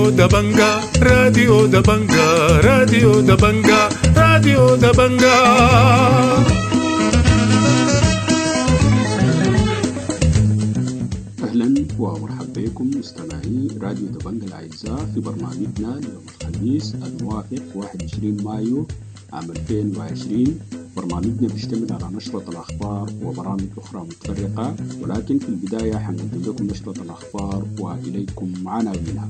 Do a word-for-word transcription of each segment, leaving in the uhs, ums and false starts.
راديو دبنجا راديو دبنجا راديو دبنجا راديو دبنجا. أهلا ومرحبا بكم مستمعي راديو دبنجا الأعزاء في برنامجنا ليوم الخميس الموافق واحد وعشرين مايو عام ألفين وعشرين. برنامجنا بيشتمل على نشرة الأخبار وبرامج أخرى متفرقة، ولكن في البداية حنقدم لكم نشرة الأخبار وإليكم عناوينها.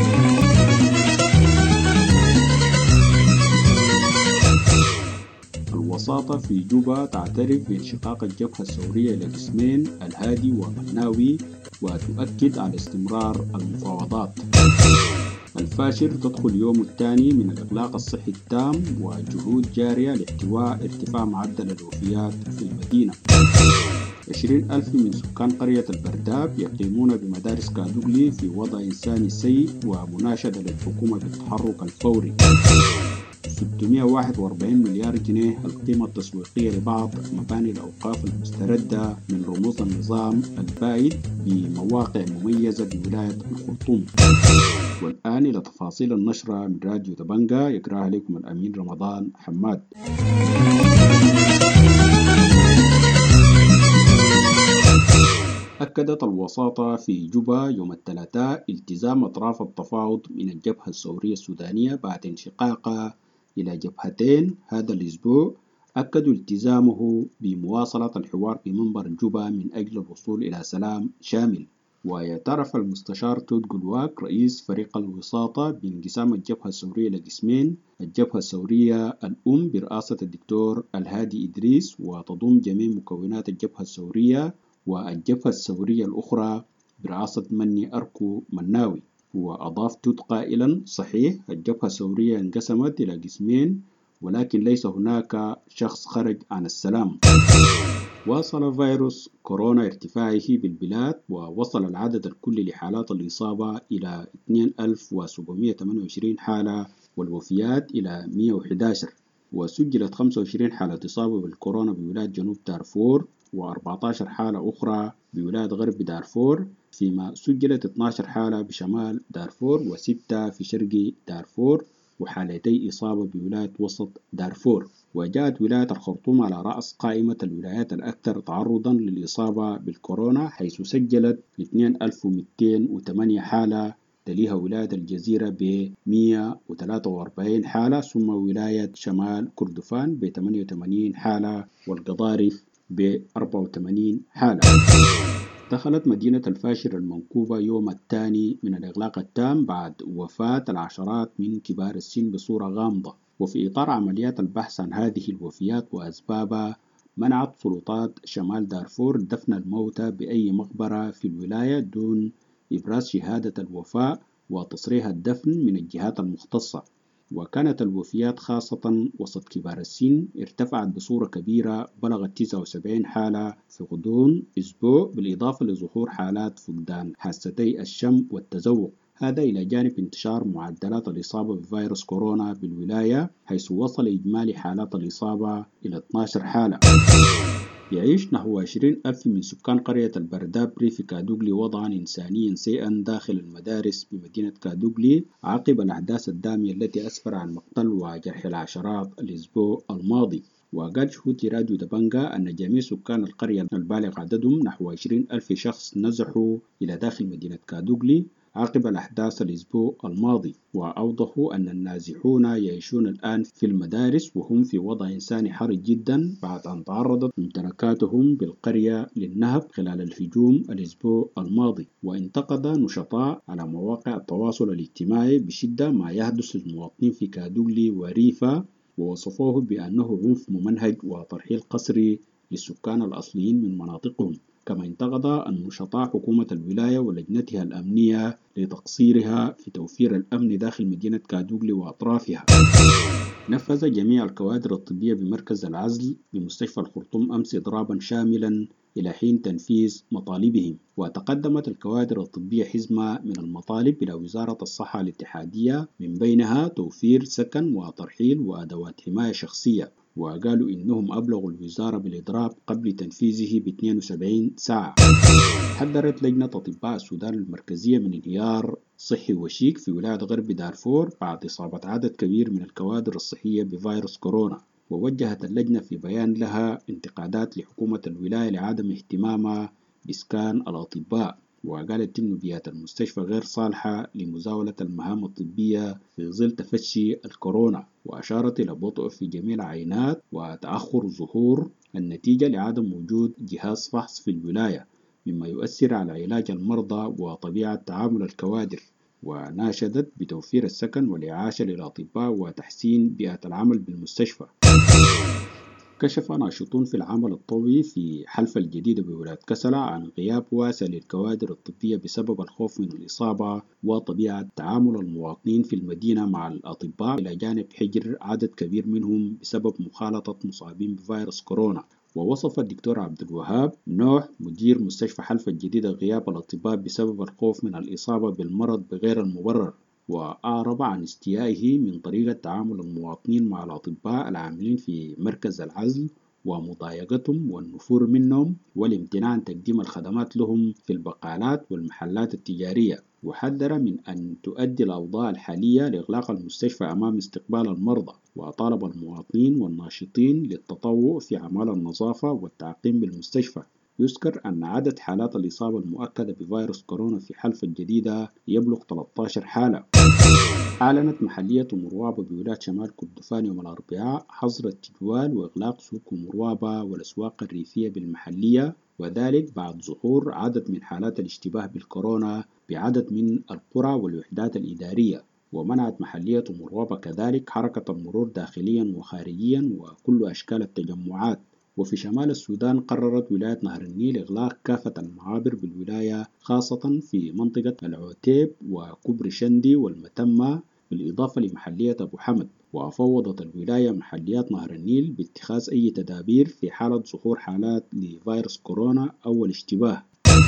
الوساطة في جوبا تعترف بانشقاق الجبهة الثورية إلى قسمين الهادي ومناوي وتؤكد على استمرار المفاوضات. الفاشر تدخل يوم الثاني من الإغلاق الصحي التام وجهود جارية لاحتواء ارتفاع معدل الوفيات في المدينة. عشرين ألف من سكان قرية البرداب يقيمون بمدارس كادوغلي في وضع إنساني سيء ومناشدة للحكومة بالتحرك الفوري. ستمائة وواحد وأربعين مليار جنيه القيمة التسويقية لبعض مباني الأوقاف المستردة من رموز النظام البائد بمواقع مميزة بولاية الخرطوم. والآن إلى تفاصيل النشرة من راديو دبنجا يقرأها لكم الأمين رمضان حماد. أكدت الوساطة في جوبا يوم الثلاثاء التزام أطراف التفاوض من الجبهة الثورية السودانية بعد انشقاقها إلى جبهتين هذا الأسبوع. أكدوا التزامه بمواصلة الحوار بمنبر جوبا من أجل الوصول إلى سلام شامل. ويعترف المستشار تود جلواك رئيس فريق الوساطة بانقسام الجبهة الثورية لقسمين: الجبهة الثورية الأم برئاسة الدكتور الهادي إدريس وتضم جميع مكونات الجبهة الثورية، والجبهة الثورية الأخرى برئاسة مني أركو مناوي. وأضاف تود قائلا: صحيح الجبهة الثورية انقسمت إلى قسمين، ولكن ليس هناك شخص خرج عن السلام. واصل فيروس كورونا ارتفاعه بالبلاد، ووصل العدد الكلي لحالات الإصابة إلى اثنين ألف وسبعمائة وثمانية وعشرين حالة والوفيات إلى مئة وأحد عشر. وسجلت خمسة وعشرين حالة إصابة بالكورونا بولاية جنوب دارفور وأربعة عشر حالة أخرى بولاية غرب دارفور، فيما سجلت اثنتي عشرة حالة بشمال دارفور وستة في شرق دارفور وحالتي إصابة بولاية وسط دارفور. وجاءت ولاية الخرطوم على رأس قائمة الولايات الأكثر تعرضا للإصابة بالكورونا، حيث سجلت اثنين ألف ومئتين وثمانية حالة، تليها ولاية الجزيرة ب مئة وثلاثة وأربعين حالة، ثم ولاية شمال كردفان ب ثمانية وثمانين حالة، والقضارف ب أربعة وثمانين حالة. دخلت مدينة الفاشر المنكوبة يوم الثاني من الإغلاق التام بعد وفاة العشرات من كبار السن بصورة غامضة. وفي إطار عمليات البحث عن هذه الوفيات وأسبابها، منعت سلطات شمال دارفور دفن الموتى بأي مقبرة في الولاية دون إبراز شهادة الوفاة وتصريح الدفن من الجهات المختصة. وكانت الوفيات خاصة وسط كبار السن ارتفعت بصورة كبيرة، بلغت تسعة وسبعين حالة في غضون أسبوع، بالإضافة لظهور حالات فقدان حاستي الشم والتذوق، هذا إلى جانب انتشار معدلات الإصابة بفيروس كورونا بالولاية، حيث وصل إجمالي حالات الإصابة إلى اثنتي عشرة حالة. يعيش نحو عشرين ألف من سكان قرية البرداب ريف كادوغلي وضعا إنسانيا سيئا داخل المدارس بمدينة كادوغلي عقب الأحداث الدامية التي أسفر عن مقتل وجرح العشرات الأسبوع الماضي. وقال شهود راديو دبنجا أن جميع سكان القرية البالغ عددهم نحو عشرين ألف شخص نزحوا إلى داخل مدينة كادوغلي عقب الأحداث الأسبوع الماضي. وأوضحوا أن النازحون يعيشون الآن في المدارس وهم في وضع إنساني حرج جدا بعد أن تعرضت ممتلكاتهم بالقرية للنهب خلال الهجوم الأسبوع الماضي. وانتقد نشطاء على مواقع التواصل الاجتماعي بشدة ما يحدث للمواطنين في كادوغلي وريفا، ووصفوه بأنه عنف ممنهج وترحيل قسري للسكان الأصليين من مناطقهم. كما انتقد النشطاء حكومة الولاية ولجنتها الأمنية لتقصيرها في توفير الأمن داخل مدينة كادوغلي وأطرافها. نفذ جميع الكوادر الطبية بمركز العزل بمستشفى الخرطوم أمس إضرابا شاملا إلى حين تنفيذ مطالبهم. وتقدمت الكوادر الطبية حزمة من المطالب إلى وزارة الصحة الاتحادية، من بينها توفير سكن وترحيل وأدوات حماية شخصية. وقالوا إنهم أبلغوا الوزارة بالإضراب قبل تنفيذه ب اثنين وسبعين ساعة. حذرت لجنة أطباء السودان المركزية من انهيار صحي وشيك في ولاية غرب دارفور بعد إصابة عدد كبير من الكوادر الصحية بفيروس كورونا. ووجهت اللجنة في بيان لها انتقادات لحكومة الولاية لعدم اهتمامها بإسكان الأطباء، وقالت إنه بيئة المستشفى غير صالحة لمزاولة المهام الطبية في ظل تفشي الكورونا، وأشارت إلى بطء في جميع العينات وتأخر ظهور النتيجة لعدم وجود جهاز فحص في الولاية، مما يؤثر على علاج المرضى وطبيعة تعامل الكوادر. وناشدت بتوفير السكن والإعاشة للأطباء وتحسين بيئة العمل بالمستشفى. كشف ناشطون في العمل الطوعي في حلفة الجديدة بولاية كسلة عن غياب واسع للكوادر الطبية بسبب الخوف من الإصابة وطبيعة تعامل المواطنين في المدينة مع الأطباء، إلى جانب حجر عدد كبير منهم بسبب مخالطة مصابين بفيروس كورونا. ووصف الدكتور عبد الوهاب نوح مدير مستشفى حلفة الجديدة غياب الأطباء بسبب الخوف من الإصابة بالمرض بغير المبرر، وأعرب عن استيائه من طريقة تعامل المواطنين مع الأطباء العاملين في مركز العزل ومضايقتهم والنفور منهم والامتناع عن تقديم الخدمات لهم في البقالات والمحلات التجارية. وحذر من أن تؤدي الأوضاع الحالية لإغلاق المستشفى أمام استقبال المرضى، وطالب المواطنين والناشطين للتطوع في أعمال النظافة والتعقيم بالمستشفى. يذكر أن عدد حالات الإصابة المؤكدة بفيروس كورونا في حلفة الجديدة يبلغ ثلاثة عشر حالة. أعلنت محلية مروابة بولاية شمال كردفان يوم الأربعاء حظر التجوال وإغلاق سوق مروابة والأسواق الريفية بالمحلية، وذلك بعد ظهور عدد من حالات الاشتباه بالكورونا بعدد من القرى والوحدات الإدارية. ومنعت محلية مروابة كذلك حركة المرور داخليا وخارجيا وكل أشكال التجمعات. وفي شمال السودان قررت ولاية نهر النيل إغلاق كافة المعابر بالولاية، خاصة في منطقة العوتيب وكبر شندي والمتمة، بالإضافة لمحلية أبو حمد. وفوضت الولاية محليات نهر النيل باتخاذ أي تدابير في حالة ظهور حالات لفيروس كورونا أو الاشتباه.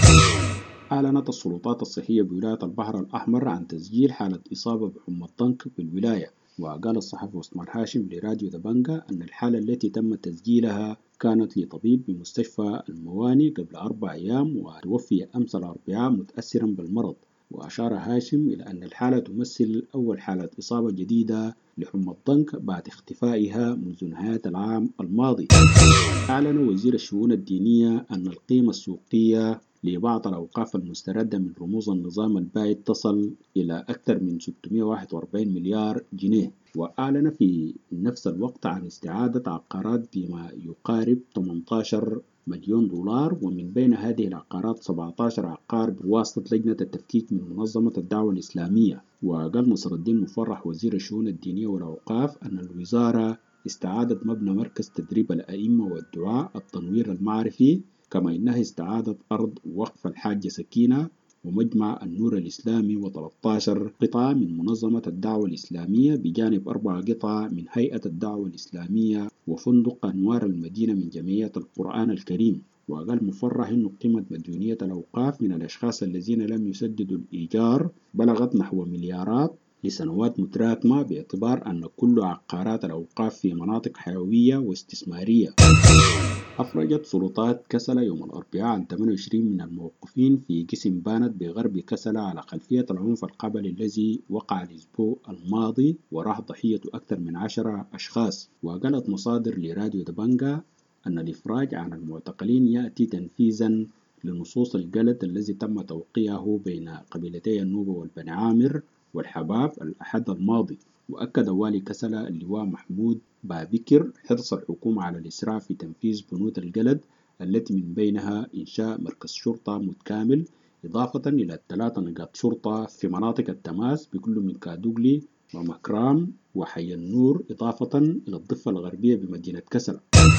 أعلنت السلطات الصحية بولاية البحر الأحمر عن تسجيل حالة إصابة بحمى الضنك بالولاية. وقال الصحفي عثمان هاشم لراديو دبنجة أن الحالة التي تم تسجيلها كانت لطبيب بمستشفى المواني قبل أربع أيام، وتوفي أمس الأربعاء متأثرا بالمرض. وأشار هاشم إلى أن الحالة تمثل أول حالة إصابة جديدة لحمى الضنك بعد اختفائها منذ نهاية العام الماضي. أعلن وزير الشؤون الدينية أن القيمة السوقية لبعض الأوقاف المستردة من رموز النظام البائد تصل إلى أكثر من ستمائة وواحد وأربعين مليار جنيه. وأعلن في نفس الوقت عن استعادة عقارات بما يقارب ثمانية عشر مليون دولار، ومن بين هذه العقارات سبعة عشر عقار بواسطة لجنة التفكيك من منظمة الدعوة الإسلامية. وقال نصر الدين مفرح وزير الشؤون الدينية والأوقاف أن الوزارة استعادت مبنى مركز تدريب الأئمة والدعاء التنوير المعرفي، كما إنها استعادت أرض وقف الحاجة سكينة ومجمع النور الإسلامي وثلاثة عشر قطعة من منظمة الدعوة الإسلامية، بجانب أربع قطع من هيئة الدعوة الإسلامية وفندق أنوار المدينة من جمعية القرآن الكريم. وقال مفرح أن قيمة مديونية الأوقاف من الأشخاص الذين لم يسددوا الإيجار بلغت نحو مليارات لسنوات متراكمة، باعتبار أن كل عقارات الأوقاف في مناطق حيوية واستثمارية. أفرجت سلطات كسلة يوم الأربعاء عن ثمانية وعشرين من الموقوفين في قسم بانت بغرب كسلة على خلفية العنف القبلي الذي وقع الأسبوع الماضي وراح ضحيته أكثر من عشرة أشخاص. وقالت مصادر لراديو دبنجة أن الإفراج عن المعتقلين يأتي تنفيذا لنصوص الجلد الذي تم توقيعه بين قبيلتي النوبة والبني عامر والحباب الأحد الماضي. وأكد والي كسلة اللواء محمود بابكر حرص الحكومة على الإسراع في تنفيذ بنود الجلد، التي من بينها إنشاء مركز شرطة متكامل، إضافة إلى ثلاث نقاط شرطة في مناطق التماس بكل من كادوغلي ومكرام وحي النور، إضافة إلى الضفة الغربية بمدينة كسلة.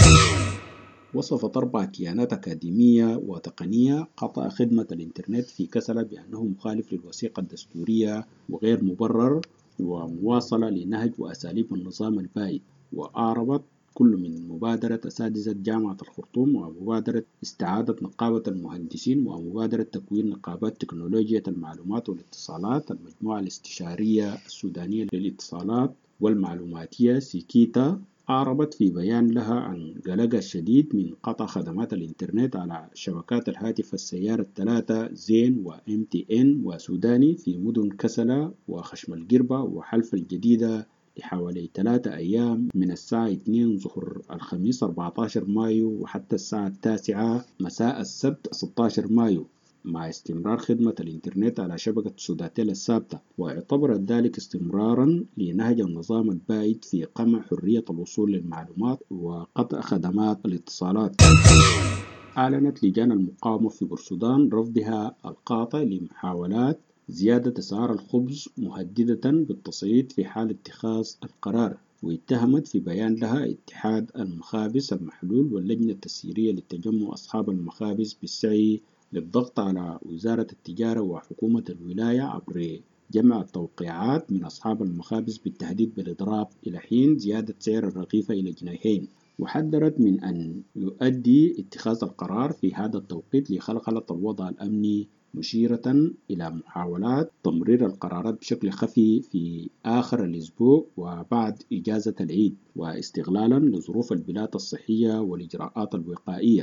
وصفت أربع كيانات أكاديمية وتقنية قطع خدمة الإنترنت في كسلة بأنه مخالف للوثيقة الدستورية وغير مبرر ومواصلة لنهج وأساليب النظام البائد. وأعربت كل من مبادرة أساتذة جامعة الخرطوم ومبادرة استعادة نقابة المهندسين ومبادرة تكوين نقابات تكنولوجيا المعلومات والاتصالات المجموعة الاستشارية السودانية للاتصالات والمعلوماتية سيكيتا أعربت في بيان لها عن قلقها الشديد من قطع خدمات الإنترنت على شبكات الهاتف السيارة الثلاثة زين وإم تي إن وسوداني في مدن كسلة وخشم القربة وحلف الجديدة لحوالي ثلاثة أيام من الساعة اثنين ظهر الخميس أربعة عشر مايو وحتى الساعة التاسعة مساء السبت ستة عشر مايو، مع استمرار خدمة الإنترنت على شبكة سوداتيل الثابتة، واعتبرت ذلك استمرارا لنهج النظام البائد في قمع حرية الوصول للمعلومات وقطع خدمات الاتصالات. أعلنت لجان المقاومة في بورسودان رفضها القاطع لمحاولات زيادة أسعار الخبز مهددة بالتصعيد في حال اتخاذ القرار، واتهمت في بيان لها اتحاد المخابز المحلول واللجنة التسييرية لتجمع أصحاب المخابز بالسعي للضغط على وزارة التجارة وحكومة الولاية عبر جمع التوقيعات من أصحاب المخابز بالتهديد بالإضراب إلى حين زيادة سعر الرغيف إلى جنيهين. وحذرت من أن يؤدي اتخاذ القرار في هذا التوقيت لخلخلة الوضع الأمني، مشيرة إلى محاولات تمرير القرارات بشكل خفي في آخر الأسبوع وبعد إجازة العيد، واستغلالا لظروف البلاد الصحية والإجراءات الوقائية.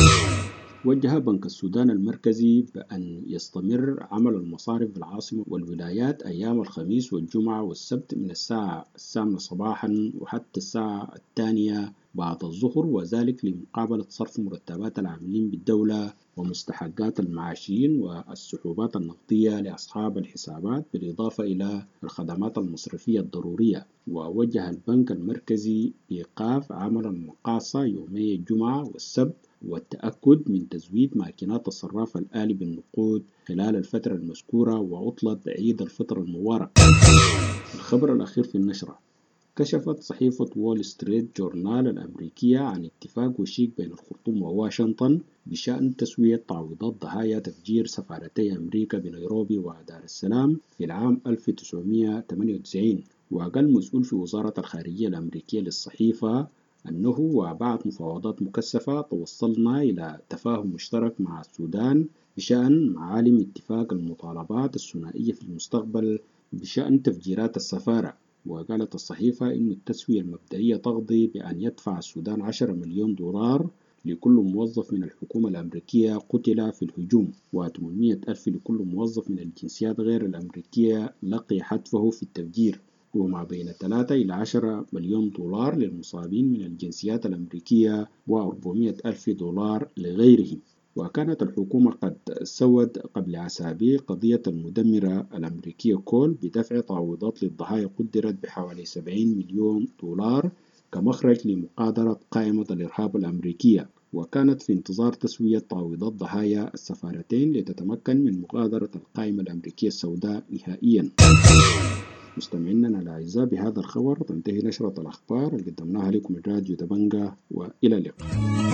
وجه بنك السودان المركزي بأن يستمر عمل المصارف بالعاصمة والولايات أيام الخميس والجمعة والسبت من الساعة الثامنة صباحا وحتى الساعة الثانية بعد الظهر، وذلك لمقابلة صرف مرتبات العاملين بالدولة ومستحقات المعاشيين والسحوبات النقدية لأصحاب الحسابات، بالإضافة إلى الخدمات المصرفية الضرورية. ووجه البنك المركزي بإيقاف عمل المقاصة يومي الجمعة والسبت والتأكد من تزويد ماكينات الصراف الآلي بالنقود خلال الفترة المذكورة وعطلة عيد الفطر المبارك. الخبر الأخير في النشرة: كشفت صحيفة وول ستريت جورنال الأمريكية عن اتفاق وشيك بين الخرطوم وواشنطن بشأن تسوية تعويضات ضحايا تفجير سفارتي أمريكا بنيروبي ودار السلام في العام ألف وتسعمائة وثمانية وتسعين. وقال مسؤول في وزارة الخارجية الأمريكية للصحيفة أنه وبعد مفاوضات مكثفة توصلنا إلى تفاهم مشترك مع السودان بشأن معالم اتفاق المطالبات الثنائية في المستقبل بشأن تفجيرات السفارة. وقالت الصحيفة أن التسوية المبدئية تقضي بأن يدفع السودان عشرة مليون دولار لكل موظف من الحكومة الأمريكية قتل في الهجوم، وثمانمائة ألف لكل موظف من الجنسيات غير الأمريكية لقي حتفه في التفجير، وما بين ثلاثة إلى عشرة مليون دولار للمصابين من الجنسيات الأمريكية وأربعمائة ألف دولار لغيرهم. وكانت الحكومة قد سوت قبل أسابيع قضية المدمرة الأمريكية كول بدفع تعويضات للضحايا قدرت بحوالي سبعين مليون دولار كمخرج لمقادرة قائمة الإرهاب الأمريكية، وكانت في انتظار تسوية تعويضات ضحايا السفارتين لتتمكن من مغادرة القائمة الأمريكية السوداء نهائيا. مستمعينا الأعزاء، بهذا الخبر تنتهي نشرة الأخبار اللي قدمناها لكم من راديو دبنجة، وإلى اللقاء.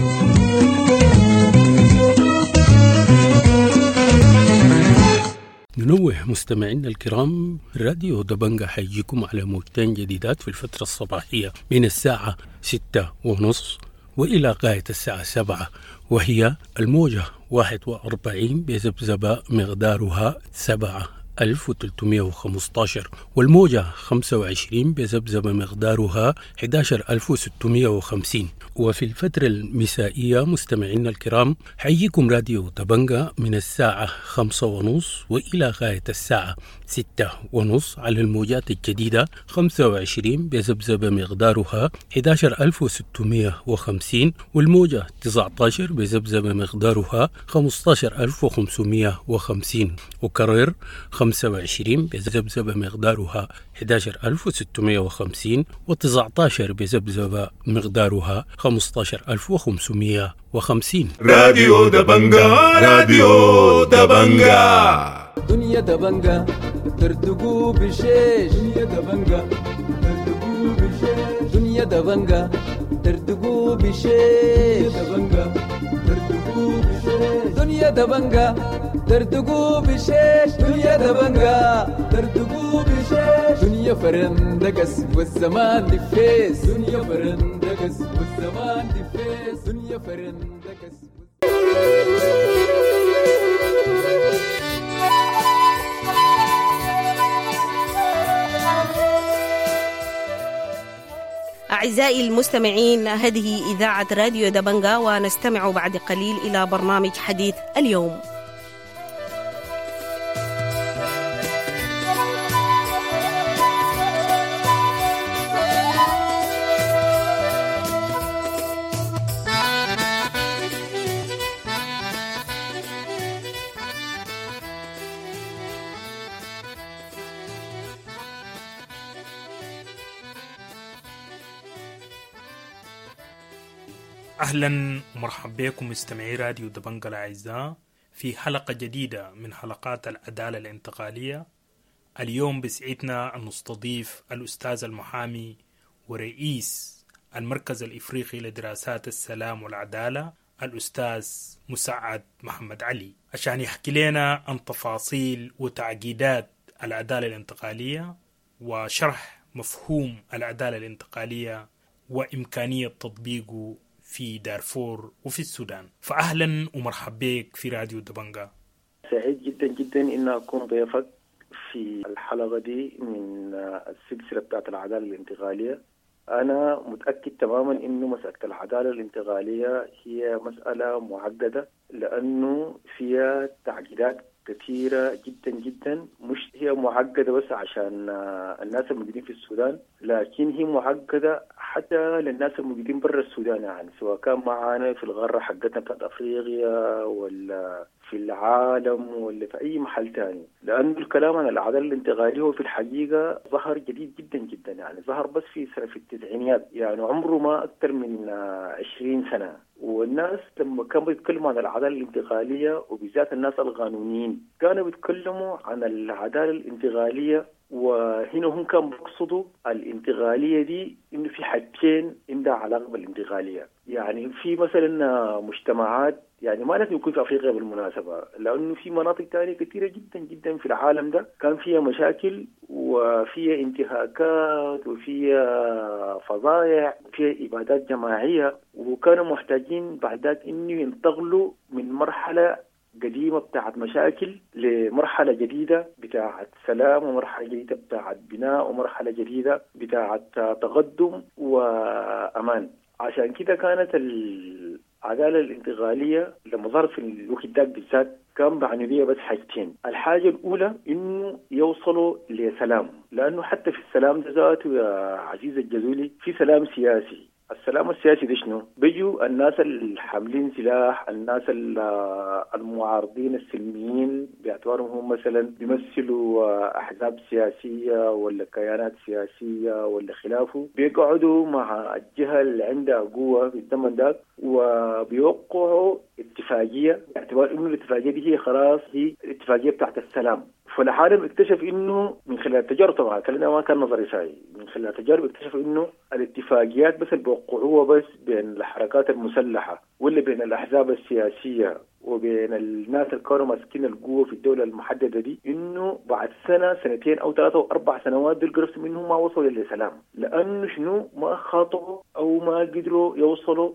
ننوه مستمعينا الكرام، راديو دبنجة حيجيكم على موجتين جديدات في الفترة الصباحية من الساعة ستة ونصف وإلى غاية الساعة سبعة، وهي الموجة واحد وأربعين بذبذبة مقدارها سبعة ألف وثلاثمائة وخمسة عشر، والموجة خمسة وعشرين بذبذبة مقدارها أحد عشر ألف وستمائة وخمسين. وفي الفترة المسائية مستمعينا الكرام حييكم راديو دبنجة من الساعة خمسة ونص وإلى غاية الساعة ستة ونص على الموجات الجديدة خمسة وعشرين بذبذبة مقدارها أحد عشر ألف وستمائة وخمسين، والموجة تسعة عشر بذبذبة مقدارها خمسة عشر ألف وخمسمائة وخمسين، وكرر خمسة وعشرين بذبذبة مقدارها أحد عشر ألف وستمائة وخمسين، وتسعة عشر بذبذبة مقدارها خمسة عشر ألف وخمسمائة وخمسين. راديو دبنجة، راديو دبنجة. دنيا دبنجة ترتقو بشيش، دنيا دبنجة ترتقو بشيش، دنيا دبنجة ترتقو بشيش، دبنجة ترتقو بشيش، دنيا دبنجة ترتقو بشيش، دنيا دبنجة ترتقو بشيش، دنيا فرندقس والزمان دفيس، دنيا فرندقس والزمان دفيس، دنيا فرندقس. أعزائي أعزائي المستمعين، هذه إذاعة راديو دبنجا، ونستمع بعد قليل إلى برنامج حديث اليوم. أهلا ومرحبا بكم مستمعي راديو دبنجا الأعزاء في حلقة جديدة من حلقات العدالة الانتقالية. اليوم بسعدنا أن نستضيف الأستاذ المحامي ورئيس المركز الإفريقي لدراسات السلام والعدالة الأستاذ مسعد محمد علي عشان يحكي لنا عن تفاصيل وتعقيدات العدالة الانتقالية وشرح مفهوم العدالة الانتقالية وإمكانية تطبيقه في دارفور وفي السودان. فأهلا ومرحبا بك في راديو دبنجا. سعيد جدا جدا إن أكون ضيفك في الحلقة دي من السلسلة بتاعت العدالة الانتقالية. أنا متأكد تماما إنه مسألة العدالة الانتقالية هي مسألة معقدة، لأنه فيها تعقيدات كثيرة جدا جدا. مش هي معقدة بس عشان الناس الموجودين في السودان، لكن هي معقدة حتى للناس الموجودين برا السودان، يعني سواء كان معانا في الغرة حقتنا بتاعت أفريقيا ولا في العالم ولا في أي محل تاني. لأن الكلام عن العدالة الانتقالية هو في الحقيقة ظهر جديد جدا جدا، يعني ظهر بس في سنة في التسعينيات، يعني عمره ما أكثر من عشرين سنة. والناس لما كانوا بيتكلموا عن العدالة الانتقالية وبالذات الناس القانونيين كانوا بيتكلموا عن العدالة الانتقالية، وهنا هم كانوا بيقصدوا الانتقالية دي إنه في حاجتين عندها علاقة بالانتقالية. يعني في مثلا مجتمعات، يعني ما لازم يكون في أفريقيا بالمناسبة، لأنه في مناطق تانية كثيرة جدا جدا في العالم ده كان فيها مشاكل وفيها انتهاكات وفيها فظائع وفيها إبادات جماعية، وكانوا محتاجين بعد ذلك إنه ينتقلوا من مرحلة قديمة بتاعت مشاكل لمرحلة جديدة بتاعت سلام، ومرحلة جديدة بتاعت بناء، ومرحلة جديدة بتاعت تقدم وأمان. عشان كده كانت العدالة الانتقالية لما ظهر في الوقت ده بالذات كان بعني بيها بس حاجتين. الحاجة الأولى إنه يوصلوا لسلام، لأنه حتى في السلام ده ذاته يا عزيز الجزولي في سلام سياسي. السلام السياسي ده شنو؟ بيجوا الناس الحاملين سلاح، الناس المعارضين السلميين باعتبارهم هم مثلا بيمثلوا أحزاب سياسية ولا كيانات سياسية ولا خلافه، بيقعدوا مع الجهة اللي عندها قوة في الزمن ده وبيوقعوا اتفاقية باعتبار إنه الاتفاقية دي هي خلاص هي الاتفاقية بتاعت السلام. فالعالم اكتشف إنه من خلال التجارب، طبعا كلنا ما كان نظري شيء، من خلال التجارب اكتشف إنه الاتفاقيات بس اللي بيوقعوها بس بين الحركات المسلحة ولا بين الأحزاب السياسية وبين الناس اللي كانوا ماسكين القوة في الدولة المحددة دي، إنه بعد سنة سنتين أو ثلاثة أو أربع سنوات دول قرص منهم ما وصلوا للسلام، لأنه شنو ما خاطبوا أو ما قدروا يوصلوا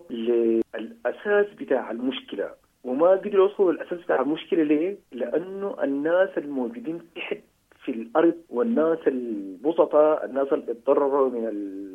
للأساس بتاع المشكلة. وما قدروا يوصلوا للأساس بتاع المشكلة ليه؟ لأنه الناس الموجودين تحت في الأرض والناس البسطة، الناس اللي اتضرروا من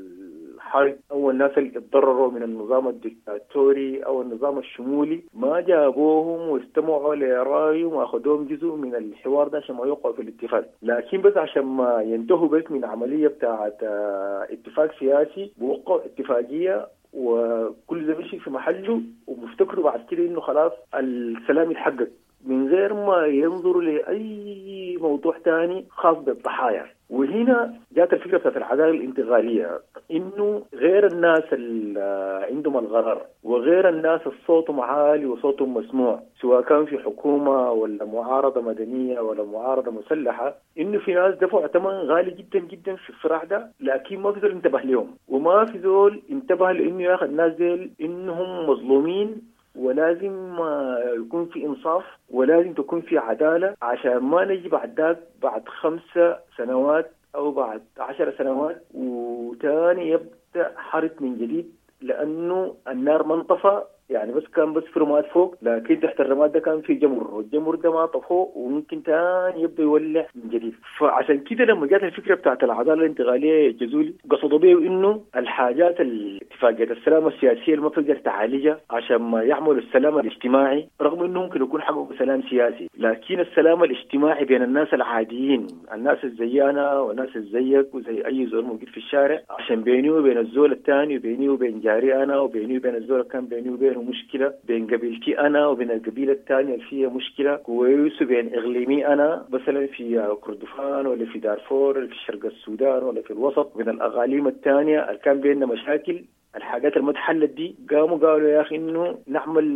الحرب أو الناس اللي اتضرروا من النظام الدكتاتوري أو النظام الشمولي، ما جابوهم واستمعوا لرأيهم وأخذوهم جزء من الحوار ده عشان ما يوقعوا في الاتفاق، لكن بس عشان ما ينتهوا بس من عملية بتاعة اتفاق سياسي بوقعوا اتفاقية وكل ده مشي في محله ومفتكروا بعد كده إنه خلاص السلام يتحقق من غير ما ينظروا لأي موضوع تاني خاص بالضحايا. وهنا جاءت الفكرة بتاعت العدالة الانتقالية، إنه غير الناس اللي عندهم الغرر وغير الناس الصوتهم عالي وصوتهم مسموع سواء كان في حكومة ولا معارضة مدنية ولا معارضة مسلحة، إنه في ناس دفعوا ثمن غالي جدا جدا في الصراع ده، لكن ما في زول انتبه لهم وما في زول انتبه لإنه ياخذ الناس ديل إنهم مظلومين ولازم يكون في إنصاف ولازم تكون في عدالة، عشان ما نجي بعد ذاك بعد خمسة سنوات أو بعد عشر سنوات وتاني يبدأ حرب من جديد، لأنه النار ما انطفى يعني بس كان بس في رماد فوق، لكن تحت الرماد ده كان في جمر، والجمر ده ما طفوه وممكن تاني يبدأ يولع من جديد. فعشان كده لما جات الفكرة بتاعت العدالة الانتقالية يا جزولي قصدوا بيه إنه الحاجات الاتفاقية السلام السياسية اللي ما تقدر تعالجها عشان ما يعملوا السلام الاجتماعي، رغم إنه ممكن يكون حققوا سلام سياسي، لكن السلام الاجتماعي بين الناس العاديين، الناس الزيانا والناس الزيك وزي أي زول موجود في الشارع، عشان بيني وبين الزول الثاني وبيني وبين جاري أنا وبيني وبين الزول كان بيني وبينه مشكلة، بين قبيلتي أنا وبين القبيلة الثانية اللي فيها مشكلة كويس، وبين إقليمي أنا مثلا في كردفان ولا في دارفور ولا في شرق السودان ولا في الوسط، من الأقاليم الثانية اللي كان بيننا مشاكل. الحاجات المتحلت دي قاموا قالوا يا أخي إنه نعمل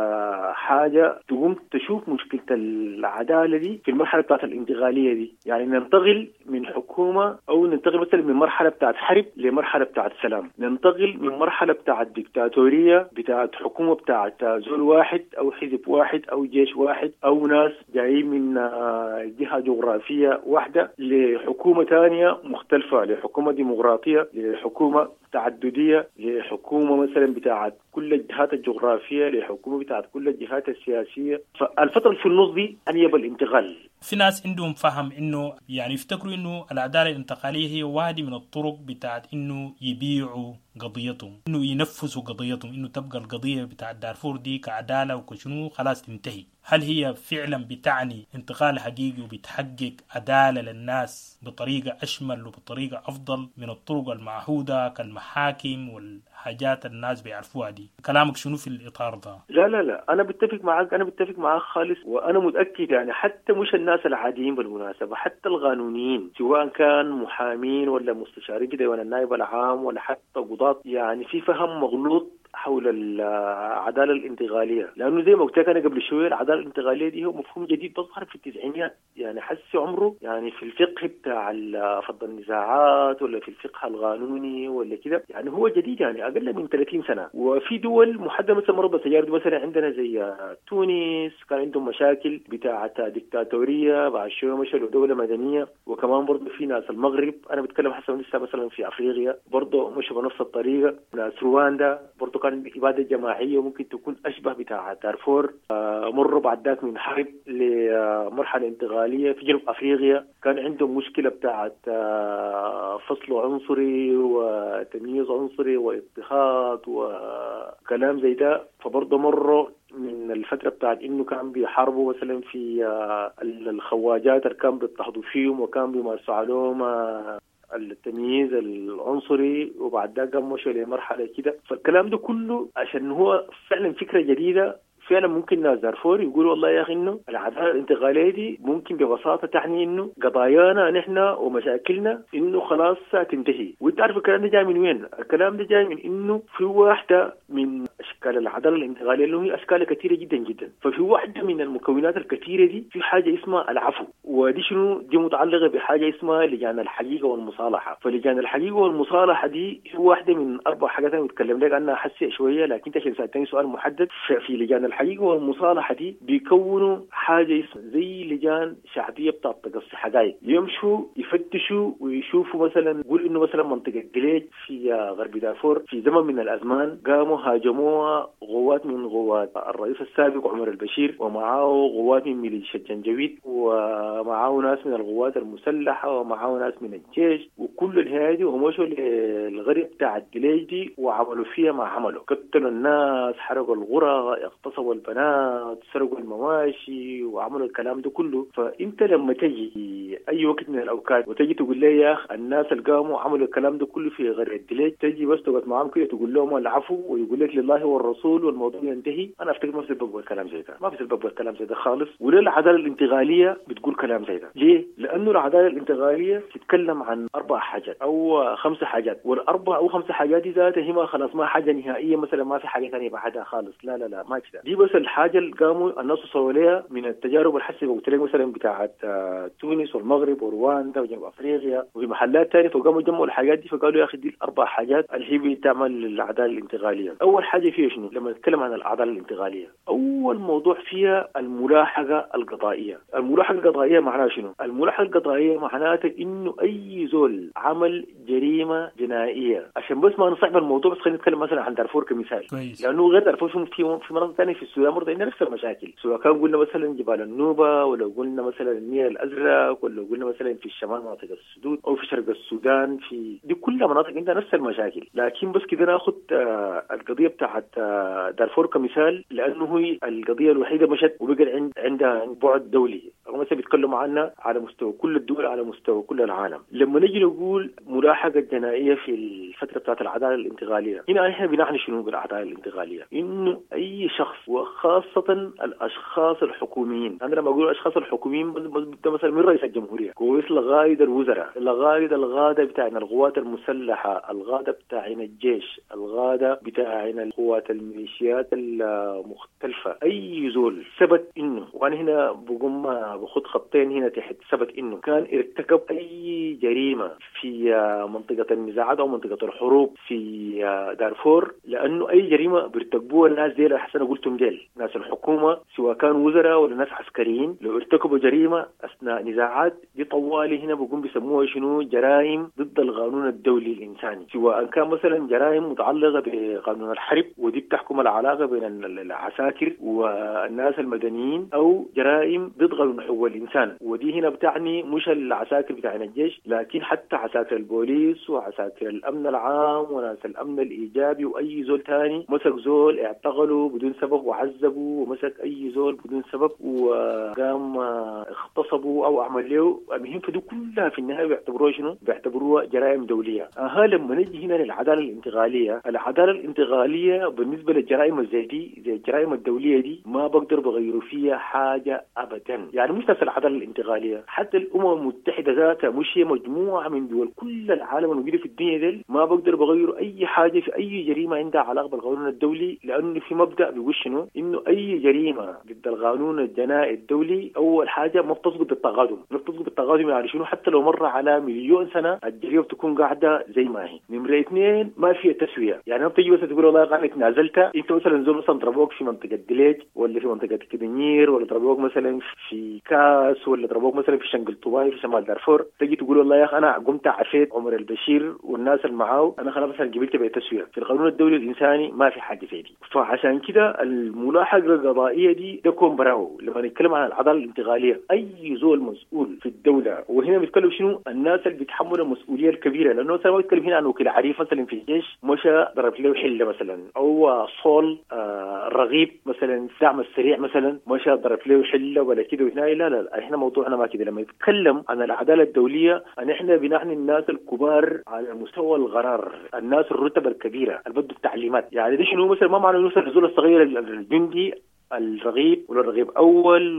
حاجة تقوم تشوف مشكلة العدالة دي في المرحلة بتاعت الانتقالية دي، يعني ننتقل من حكومة أو ننتقل مثلا من مرحلة بتاعت حرب لمرحلة بتاعت سلام، ننتقل من مرحلة بتاعت ديكتاتورية بتاعت حكومة بتاعت زول واحد أو حزب واحد أو جيش واحد أو ناس جايين من جهة جغرافية واحدة لحكومة تانية مختلفة، لحكومة ديمقراطية، لحكومة تعددية، لحكومة مثلا بتاعت كل الجهات الجغرافية، لحكومة بتاعت كل الجهات السياسية. فالفترة اللي في النص دي أنيب الانتقال. في ناس عندهم فهم إنه يعني يفتكروا إنه العدالة الانتقالية هي واحدة من الطرق بتاعت إنه يبيعوا قضيتهم، إنه ينفذوا قضيتهم، إنه تبقى القضية بتاعت دارفور دي كعدالة وكشنو خلاص تنتهي. هل هي فعلا بتعني انتقال حقيقي وبتحقق عدالة للناس بطريقة أشمل وبطريقة أفضل من الطرق المعهودة كالمحاكم والحاجات الناس بيعرفوها دي؟ كلامك شنو في الإطار ده؟ لا لا لا أنا بتفق معك، أنا بتفق معك خالص، وأنا متأكد يعني حتى مش الناس العاديين بالمناسبة، حتى القانونيين سواء كان محامين ولا مستشارين كده ولا النائب العام ولا حتى قضاة، يعني في فهم مغلوط حول العدالة الانتقالية، لأنه زي ما قلت لك أنا قبل شوية العدالة الانتقالية دي هو مفهوم جديد بظهر في التسعينيات، يعني حس عمره يعني في الفقه بتاع فض النزاعات ولا في الفقه القانوني ولا كده، يعني هو جديد يعني أقل من ثلاثين سنة. وفي دول محددة مثلا مربى تجارب مثلا عندنا زي تونس كان عندهم مشاكل بتاعة ديكتاتورية، بعد شوية مشوا دولة مدنية، وكمان برضه في ناس المغرب أنا بتكلم حسب لسه مثلا في أفريقيا برضه مشوا بنفس الطريقة، ناس رواندا برضه كان إبادة جماعية ممكن تكون أشبه بتاع دارفور، آه مروا بعد ذاك من حرب لمرحلة انتقالية. في جنوب أفريقيا كان عندهم مشكلة بتاعة آه فصل عنصري وتمييز عنصري واضطهاد وكلام زي ده، فبرضه مروا من الفترة بتاعت إنه كان بيحاربوا مثلا في آه الخواجات اللي كان بيضطهدوا فيهم وكان بيمارسوا عليهم آه التمييز العنصري، وبعد ذلك مشوا لمرحلة كده. فالكلام ده كله عشان هو فعلا فكرة جديدة، فعلا ممكن ناس دارفور يقولوا والله يا أخي إنه العدالة الانتقالية دي ممكن ببساطة تعني إنه قضايانا نحن ومشاكلنا إنه خلاص تنتهي. وأنت عارف الكلام ده جاي من وين؟ الكلام ده جاي من إنه في واحدة من أشكال العدالة الانتقالية اللي هي أشكال كثيرة جدا جدا، ففي واحدة من المكونات الكثيرة دي في حاجة اسمها العفو، ودي شنو؟ دي متعلقة بحاجة اسمها لجان الحقيقة والمصالحة. فلجان الحقيقة والمصالحة دي هي واحدة من أربع حاجات أنا بتكلم لك عنها حسي شوية، لكن أنت عشان سألتني سؤال محدد. في لجان الحقيقة والمصالحة دي بيكونوا حاجة اسمها زي لجان شعبية بتاعت تقصي حقائق، يمشوا يفتشوا ويشوفوا مثلا، قول إنه مثلا منطقة جليج في غرب دارفور في زمن من الأزمان قاموا هاجموها قوات من قوات الرئيس السابق عمر البشير، ومعه قوات من ميليشيا الجنجويد، ومعه ناس من القوات المسلحة، ومعه ناس من الجيش، وكل الهادي ومشوا للغرب بتاع الجليج دي وعملوا فيها ما عملوا، قتلوا الناس، حرقوا الغرى، اغتصبوا البنات، سرقوا المواشي، وعملوا الكلام ده كله. فانت لما تجي اي وقت من الاوقات وتجي تقول لي يا اخ الناس اللي قاموا عملوا الكلام ده كله في غرب الجليج، تجي بس تقعد معاهم كده تقول لهم العفو ويقول لك لله والرسول والموضوع ينتهي، انا افتكر ما في سبب الكلام زي ده، ما في سبب الكلام زي ده خالص. وليه العداله الانتقاليه بتقول كلام زي ده؟ ليه؟ لانه العداله الانتقاليه تتكلم عن اربع حاجات او خمس حاجات، والاربع او خمس حاجات دي ذاتها هي خلاص ما حاجه نهائيه، مثلا ما في حاجه ثانيه بعدها خالص، لا لا لا ما كده. دي بس الحاجه اللي قاموا الناس وصلوا لها من التجارب الحسيه قلت لك مثلا بتاعه تونس والمغرب ورواندا وجنوب افريقيا وفي محلات ثانيه، فقاموا جمعوا الحاجات دي فقالوا يا اخي دي الاربع حاجات اللي هي بتعمل العداله الانتقاليه. اول حاجه حاجة فيها شنو لما نتكلم عن العدالة الانتقالية؟ أول موضوع فيها الملاحقة القضائية. الملاحقة القضائية معناها شنو؟ الملاحقة القضائية معناتها إنه أي زول عمل جريمة جنائية، عشان بس ما نصعب الموضوع، بس خلينا نتكلم مثلا عن دارفور كمثال، لأنه غير دارفور في في مناطق ثانية في السودان برضه عندنا نفس المشاكل، سواء كان قلنا مثلا جبال النوبة، ولا قلنا مثلا النيل الأزرق، ولا قلنا مثلا في الشمال مناطق السدود، أو في شرق السودان، في دي كلها مناطق عندها نفس المشاكل. لكن بس كده ناخذ آه القضية بتاعت آه دارفور كمثال، لأنه هي القضية الوحيدة مشت وبقى عند عندها بعد دولي، أو مثلا بيتكلموا عنها على مستوى كل الدول، على مستوى كل العالم. لما نجي نقول ملاحقة جنائية في الفترة بتاعت العدالة الانتقالية، هنا احنا بنعني شنو بالعدالة الانتقالية؟ إنه أي شخص وخاصة الأشخاص الحكوميين، أنا لما أقول الأشخاص الحكوميين ده مثلا من رئيس الجمهورية كويس لغاية الوزراء، لغاية الغادة بتاعنا القوات المسلحة، الغادة بتاعنا الجيش، الغادة بتاعنا القوات الميليشيات المختلفة، أي زول ثبت إنه، وأنا هنا بقوم بخط خطين هنا تحت، ثبت إنه كان ارتكب أي جريمة في منطقة النزاعات أو منطقة الحروب في دارفور، لأنه أي جريمة بيرتكبوها الناس دي اللي حسنا قلتم ديل ناس الحكومة، سواء كان وزراء ولا ناس عسكريين، لو ارتكبوا جريمة أثناء نزاعات دي طوالي هنا بقوم بيسموها شنو؟ جرائم ضد القانون الدولي الإنساني، سواء كان مثلا جرائم متعلقة بقانون الحرب ودي بتحكم العلاقة بين العساكر والناس المدنيين، أو جرائم ضد قانون حقوق الإنسان، ودي هنا بتعني مش العساكر بتاعنا الجيش، لكن حتى عساكر البوليس وعساكر الأمن العام وناس الأمن الإيجابي، وأي زول تاني مسك زول اعتقلوا بدون سبب وعذبوا، ومسك أي زول بدون سبب وقام اغتصبوا أو عمل له، المهم فدو كلها في النهاية بيعتبروها شنو؟ بيعتبروها جرائم دولية. أها لما نجي هنا للعدالة الانتقالية، العدالة الانتقالية بالنسبة للجرائم زي دي زي الجرائم الدولية دي ما بقدر بغيروا فيها حاجة أبدا. يعني مش بس العدالة الانتقالية، حتى الأمم المتحدة ذاتها مش هي مجموعة من دول كل العالم الموجودة في الدنيا دي ما بقدر بغيروا أي حاجة في أي جريمة عندها علاقة بالقانون الدولي، لأنه في مبدأ بيقول شنو؟ إنه أي جريمة ضد القانون الجنائي الدولي أول حاجة ما بتسقط بالتقادم، ما بتسقط بالتقادم يعني شنو؟ حتى لو مر على مليون سنة الجريمة بتكون قاعدة زي ما هي. نمرة اثنين ما فيها تسوية، يعني ما بتجي بس تقول والله قاعد تنازلت، أنت مثلا زول مثلا ضربوك في منطقة دليج ولا في منطقة كدنير، ولا ضربوك مثلا في كاس، ولا ضربوك مثلا في شنقل طوباي في شمال دارفور، تجي تقول والله يا أخي أنا قمت عفيت عمر البشير والناس اللي معاه، أنا خلاص مثلا قبلت بتسوية. في القانون الدولي الإنساني ما في حاجة زي دي. فعشان كده الملاحقة القضائية دي تكون براو. لما نتكلم عن العدالة الانتقالية، أي زول مسؤول في الدولة، وهنا بنتكلم شنو؟ الناس اللي بيتحملوا المسؤولية الكبيرة، لأنه مثلا ما بيتكلم هنا عن وكيل عريف مثلا في الجيش مشى ضرب له حلة مثلا، أو صول آه رغيب مثلا الدعم السريع مثلا مشى ضرب له حلة ولا كده وهنا، لا لا لا احنا موضوعنا ما كده. لما نتكلم عن العدالة الدولية أن احنا بنعني الناس الكبار على مستوى القرار، الناس الرتب الكبيرة اللي بدوا التعليمات. يعني دي شنو مثلا؟ ما معنى مثلا الرجل الصغير الجندي الرغيب ولا الرغيب أول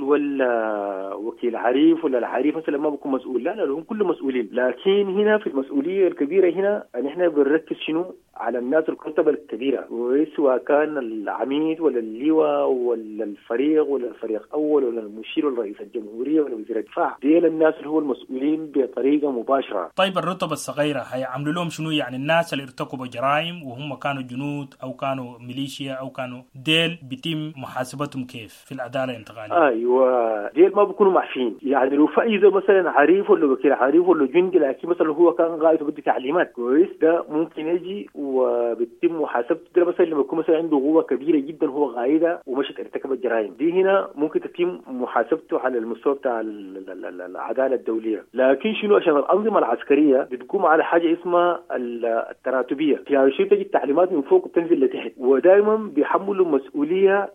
ولا وكيل عريف ولا العريف مثلا ما بكون مسؤول، لا لا هم كلهم مسؤولين. لكن هنا في المسؤولية الكبيرة هنا أن احنا بنركز شنو؟ على الناس الكتب الكبيرة، سواء كان العميد ولا اللواء ولا الفريق ولا الفريق أول ولا المشير ولا رئيس الجمهورية ولا وزير الدفاع، ديل الناس اللي هو المسؤولين بطريقة مباشرة. طيب الرتب الصغيرة هيعملوا لهم شنو؟ يعني الناس اللي ارتكبوا جرائم وهم كانوا جنود أو كانوا ميليشيا أو كانوا ديل بيتم محاسبتهم كيف في العدالة الانتقالية؟ أيوة ديل ما بيكونوا معفين. يعني لو فايزة مثلا عريف ولا وكيل عريف ولا جندي، لكن مثلا هو كان قاعد بدي تعليمات كويس، ده ممكن يجي وبتم محاسبته. ده مثلا لما يكون مثلا عنده قوة كبيرة جدا هو قاعدة ومشت ارتكبت جرائم، دي هنا ممكن تتم محاسبته على المستوى بتاع العدالة الدولية. لكن شنو؟ عشان الأنظمة العسكرية بتقوم على حاجة اسمها التراتبية، يعني شيء تجي التعليمات من فوق وتنزل لتحت، ودائما بيحملوا مسؤولية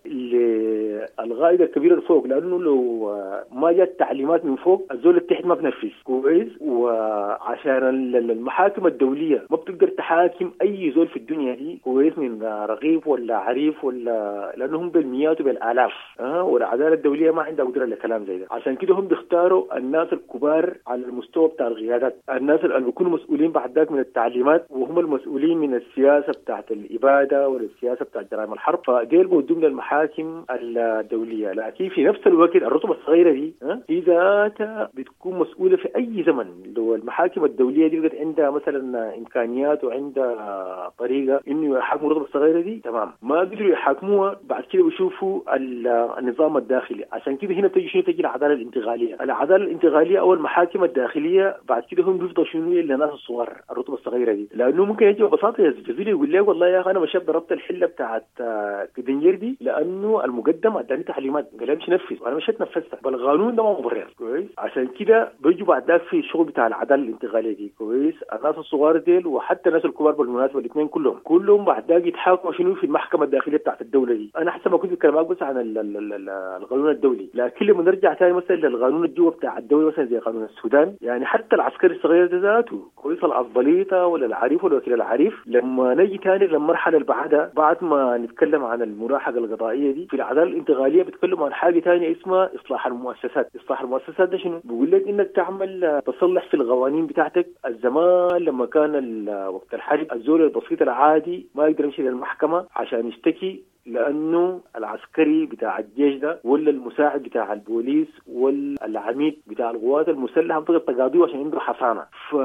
للغاية الكبيرة فوق، لأنه لو ما جت تعليمات من فوق الزول التحت ما بنفذ كويس. وعشان المحاكم الدولية ما بتقدر تحاكم أي زول في الدنيا دي كويس من رغيف ولا عريف ولا، لأنهم بالمئات وبالآلاف أه؟ والعدالة الدولية ما عندها قدرة لكلام زي ده. عشان كده هم بيختاروا الناس الكبار على المستوى بتاع القيادات، الناس اللي بيكونوا مسؤولين بعد ذاك من التعليمات، وهم المسؤولين من السياسة بتاعت الإبادة ولا السياسة بتاعت جرائم الحرب، فديل ضمن المحاكم الدولية. لكن في نفس الوقت الرتبة الصغيرة دي أه؟ هي ذاتها بتكون مسؤولة في أي زمن. لو المحاكم الدولية دي بقت عندها مثلا إمكانيات وعندها طريقه انه يحاكموا الرتبه الصغيره دي تمام، ما قدروا يحاكموها بعد كده بيشوفوا النظام الداخلي. عشان كده هنا تجي شنو تجي العداله الانتقاليه. العداله الانتقاليه او المحاكم الداخليه بعد كده هم بيفضلوا شنو للناس الصغار الرتبه الصغيره دي، لانه ممكن يجي ببساطه يستفيد يقول لك والله يا اخي انا مشيت ضربت الحله بتاعت كدنجر دي لانه المقدم اداني تعليمات قال لي امشي نفذ وانا مشيت نفذتها، بالقانون ده ما مبرر كويس. عشان كده بيجوا بعد ذاك في الشغل بتاع العداله الانتقاليه دي كويس. الناس الصغار ديل وحتى الناس الكبار بالمناسبه الاثنين كلهم كلهم بعد ذاك يتحاكموا شنو في المحكمه الداخليه بتاعت الدوله دي. انا حسب ما كنت بتكلم بس عن القانون الدولي، لكن لما نرجع ثاني مثلا للقانون الجوه بتاع الدوله مثلا زي قانون السودان، يعني حتى العسكري الصغير ده ذاته كويس العصبليطه ولا العريف ولا وكيل العريف، لما نجي ثاني للمرحله اللي بعدها بعد ما نتكلم عن الملاحقه القضائيه دي في العداله الانتقاليه بيتكلموا عن حاجه ثانيه اسمها اصلاح المؤسسات. اصلاح المؤسسات ده شنو؟ بيقول لك انك تعمل تصلح في القوانين بتاعتك. الزمان لما كان وقت الحرب الزول البسيط العادي ما يقدر يمشي للمحكمه عشان يشتكي، لانه العسكري بتاع الجيش ده ولا المساعد بتاع البوليس ولا العميد بتاع القوات المسلحه بتقدر تقاضيه عشان عنده حصانه،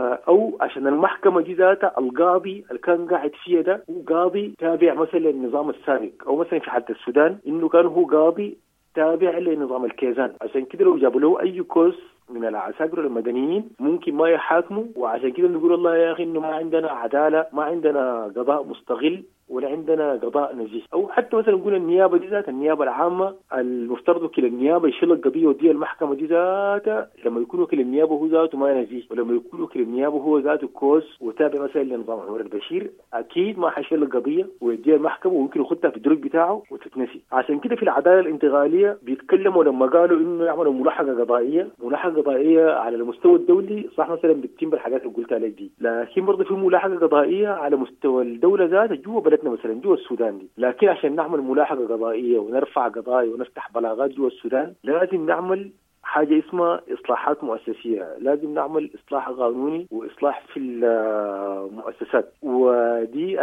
او عشان المحكمه دي ذاتها القاضي اللي كان قاعد فيها ده هو قاضي تابع مثلا للنظام السابق، او مثلا في حاله السودان انه كان هو قاضي تابع لنظام الكيزان. عشان كده لو جابوا له اي كورس من العساكر المدنيين ممكن ما يحاكموا، وعشان كده نقول الله يا اخي انه ما عندنا عداله، ما عندنا قضاء مستقل ولا عندنا قضاء نزيه. او حتى مثلا نقول النيابه دي ذات النيابه العامه المفترض وكيل النيابه يشيل القضيه ودي المحكمه دي ذاتها لما يكون وكيل النيابه هو ذاته ما نزيه، ولما يكون وكيل النيابه هو ذاته كوس وتابع مثلا لنظام عمر البشير اكيد ما حيشيل القضيه ويديها المحكمه وممكن يخدها في الدرج بتاعه وتتنسي. عشان كده في العداله الانتقاليه بيتكلموا لما قالوا انه يعملوا ملاحقه قضائيه، ملاحقه قضائيه على المستوى الدولي صح مثلا بتتم بالحاجات اللي قلتها لك دي، لكن برضه في ملاحقه قضائيه على مستوى الدوله ذاتها جوا بلدنا مثلا جوا السودان دي. لكن عشان نعمل ملاحقه قضائيه ونرفع قضايا ونفتح بلاغات جوا السودان لازم نعمل حاجة اسمها إصلاحات مؤسسية، لازم نعمل إصلاح قانوني وإصلاح في المؤسسات، ودي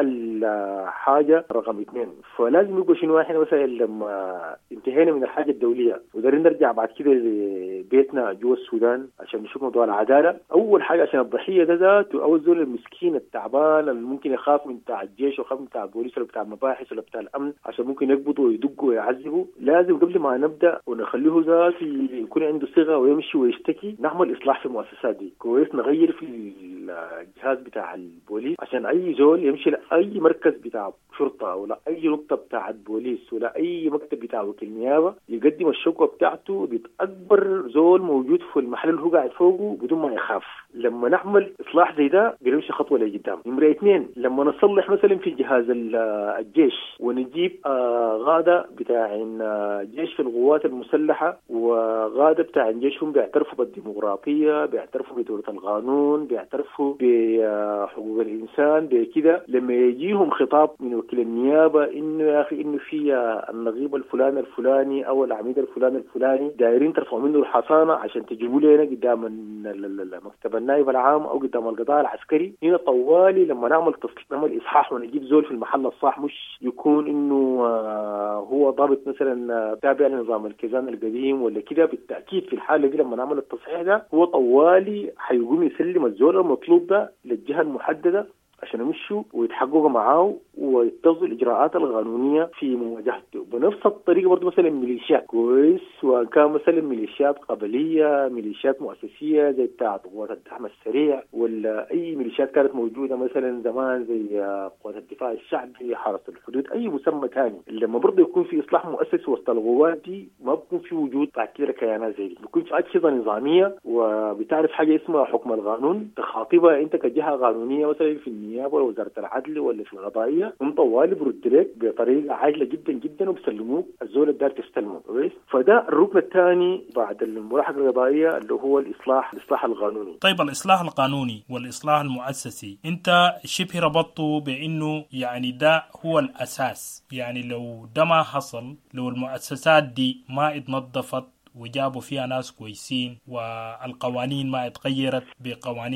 الحاجة رقم اثنين. فلازم يبقى شنو احنا مثلا لما انتهينا من الحاجة الدولية ودارين نرجع بعد كده لبيتنا جوا السودان عشان نشوف موضوع العدالة، أول حاجة عشان الضحية ده ذاته أو الزول المسكين التعبان اللي ممكن يخاف من بتاع الجيش ويخاف من بتاع البوليس ولا بتاع المباحث ولا بتاع الأمن عشان ممكن يقبضوا ويدقوا ويعذبوا، لازم قبل ما نبدأ ونخليه ذاته يكون عنده صيغه ويمشي ويشتكي نعمل اصلاح في المؤسسات دي كويس. نغير في الجهاز بتاع البوليس عشان اي زول يمشي لاي مركز بتاع شرطه ولا اي نقطه بتاع بوليس ولا اي مكتب بتاع وكيل نيابه يقدم الشكوى بتاعته بأكبر زول موجود في المحل اللي هو قاعد فوقه بدون ما يخاف. لما نعمل اصلاح زي ده بنمشي خطوه لقدام. نمره اثنين لما نصلح مثلا في جهاز الجيش ونجيب غاده بتاع الجيش في القوات المسلحه وغاده بتاع الجيش هم بيعترفوا بالديمقراطيه، بيعترفوا بدوله القانون، بيعترفوا بحقوق الانسان بكده، لما يجيهم خطاب من وكيل النيابه انه يا اخي انه في النقيب الفلاني الفلاني او العميد الفلاني الفلاني دايرين ترفعوا منه الحصانه عشان تجيبوا لنا قدام مكتب النائب العام او قدام القضاء العسكري، هنا طوالي لما نعمل تصليح نعمل اصحاح ونجيب زول في المحل الصح، مش يكون انه هو ضابط مثلا تابع لنظام الكيزان القديم ولا كده. بالتاكيد في الحاله دي لما نعمل التصحيح ده هو طوالي حيقوم يسلم الزول المطلوب ده للجهه المحدده عشان يمشوا ويتحققوا معاه ويتخذوا الإجراءات القانونية في مواجهته. بنفس الطريقة برضو مثلا ميليشيات كويس، سواء كان مثلا ميليشيات قبلية، ميليشيات مؤسسية زي بتاعة قوات الدعم السريع، ولا أي ميليشيات كانت موجودة مثلا زمان زي قوات الدفاع الشعبي، حرس الحدود، أي مسمى ثاني. لما برضو يكون في إصلاح مؤسسي وسط القوات دي ما بيكون في وجود بعد كده كيانات زي دي، بيكون في أجهزة نظامية وبتعرف حاجة اسمها حكم القانون تخاطبها أنت كجهة قانونية مثلا في النيابة ولا وزارة العدل ولا في القضائية، هم طوالي برد لك بطريقة عاجلة جدا جدا وبسلموك الزول الدار تستلمه كويس. فده الركن الثاني بعد الملاحقة القضائية اللي هو الإصلاح الإصلاح القانوني. طيب الإصلاح القانوني والإصلاح المؤسسي أنت شبه ربطته بأنه يعني ده هو الأساس، يعني لو ده ما حصل، لو المؤسسات دي ما اتنظفت وجابوا فيها ناس كويسين والقوانين ما اتغيرت بقوانين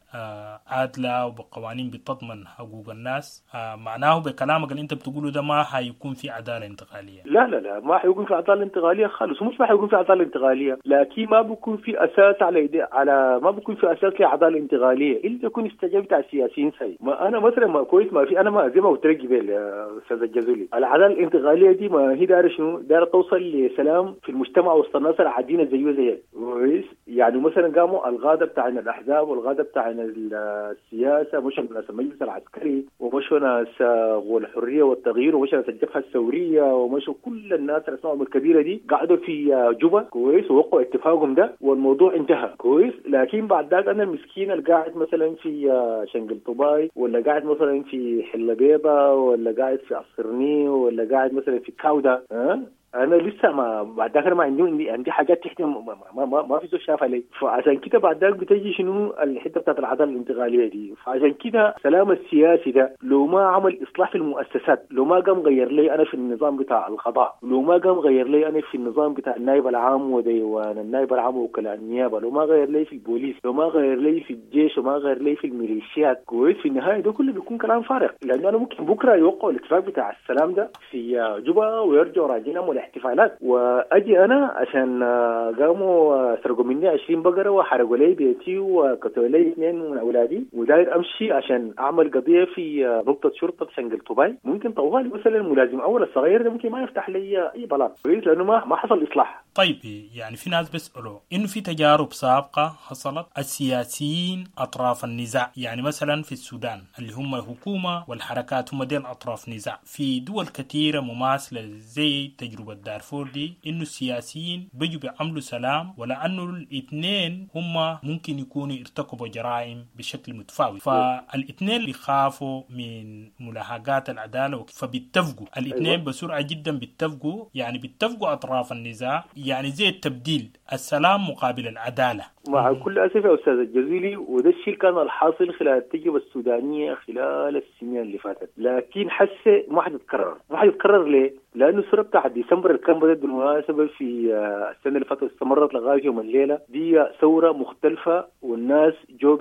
عادلة وبقوانين بتضمن حقوق الناس، معناه بكلامك اللي انت بتقوله ده ما حيكون في عدالة انتقالية. لا لا لا ما حيكون في عدالة انتقالية خالص، ومش ما حيكون في عدالة انتقالية، لكن ما بيكون في أساس على على ما بيكون في أساس لعدالة انتقالية إلا يكون استجابة على السياسيين سي. ما أنا مثلا ما كويس ما في أنا ما زي ما قلت لك قبل يا أستاذ الجزولي، العدالة الانتقالية دي ما هي دايرة شنو؟ دايرة توصل لسلام في المجتمع وسط الناس العاديين زيه زيك، كويس؟ يعني مثلا قاموا الغادة بتاعنا الأحزاب والغادة بتاعنا السياسة، مش ناس المجلس العسكري ومشوا ناس والحرية والتغيير ومشوا ناس الجبهة الثورية ومشوا كل الناس الأسماء الكبيرة دي قعدوا في جوبا، كويس؟ ووقعوا اتفاقهم ده والموضوع انتهى، كويس؟ لكن بعد ذاك أنا المسكين اللي قاعد مثلا في شنقل طباي ولا قاعد مثلا في حلة بيضة ولا قاعد في عصرني ولا قاعد مثلا في كاودا، ها؟ انا لسه ما بعد ذاك ما عندي عندي حاجات تحت ما, ما, ما, ما في زول شافها لي، فعشان كده بعد ذاك بتجي شنو الحته بتاعت العداله الانتقاليه دي. فعشان كده السلام السياسي ده لو ما عمل اصلاح في المؤسسات، لو ما قام غير لي انا في النظام بتاع القضاء، لو ما قام غير لي انا في النظام بتاع النائب العام وديوان النائب العام ووكلاء النيابه، لو ما غير لي في البوليس، لو ما غير لي في الجيش، وما غير لي في الميليشيات، كويس؟ في النهايه ده كله بيكون كلام فارغ، لانه انا ممكن بكره يوقعوا الاتفاق بتاع السلام ده في جوبا ويرجعوا راجعين الاحتفالات، واجي انا عشان قاموا سرقوا مني عشرين بقره وحرقوا لي بيتي وقتلوا لي اثنين من اولادي وداير امشي عشان اعمل قضيه في نقطه شرطه شنقل طباي، ممكن طوالي مثلا الملازم اول الصغير ده ممكن ما يفتح لي اي بلاط، لانه ما ما حصل اصلاح. طيب يعني في ناس بيسالوا انه في تجارب سابقه حصلت السياسيين اطراف النزاع، يعني مثلا في السودان اللي هم الحكومه والحركات هم دين اطراف نزاع، في دول كثيره مماثله زي تجربه دارفور دي انه السياسيين بيجوا بيعملوا سلام، ولانه الاثنين هم ممكن يكونوا ارتكبوا جرائم بشكل متفاوت، فالاثنين بيخافوا من ملاحقات العداله فبيتفقوا الاثنين بسرعه جدا، بيتفقوا يعني بيتفقوا اطراف النزاع، يعني زي التبديل السلام مقابل العداله. مع كل اسف يا استاذ الجزيلي، وده الشيء كان الحاصل خلال التجربه السودانيه خلال السنين اللي فاتت، لكن حسه ما حتتكرر، ما حتتكرر ليه؟ لانه الثوره بتاع ديسمبر اللي كان بدات بالمناسبه في السنه اللي فاتت استمرت لغايه يوم الليله دي ثوره مختلفه، والناس جو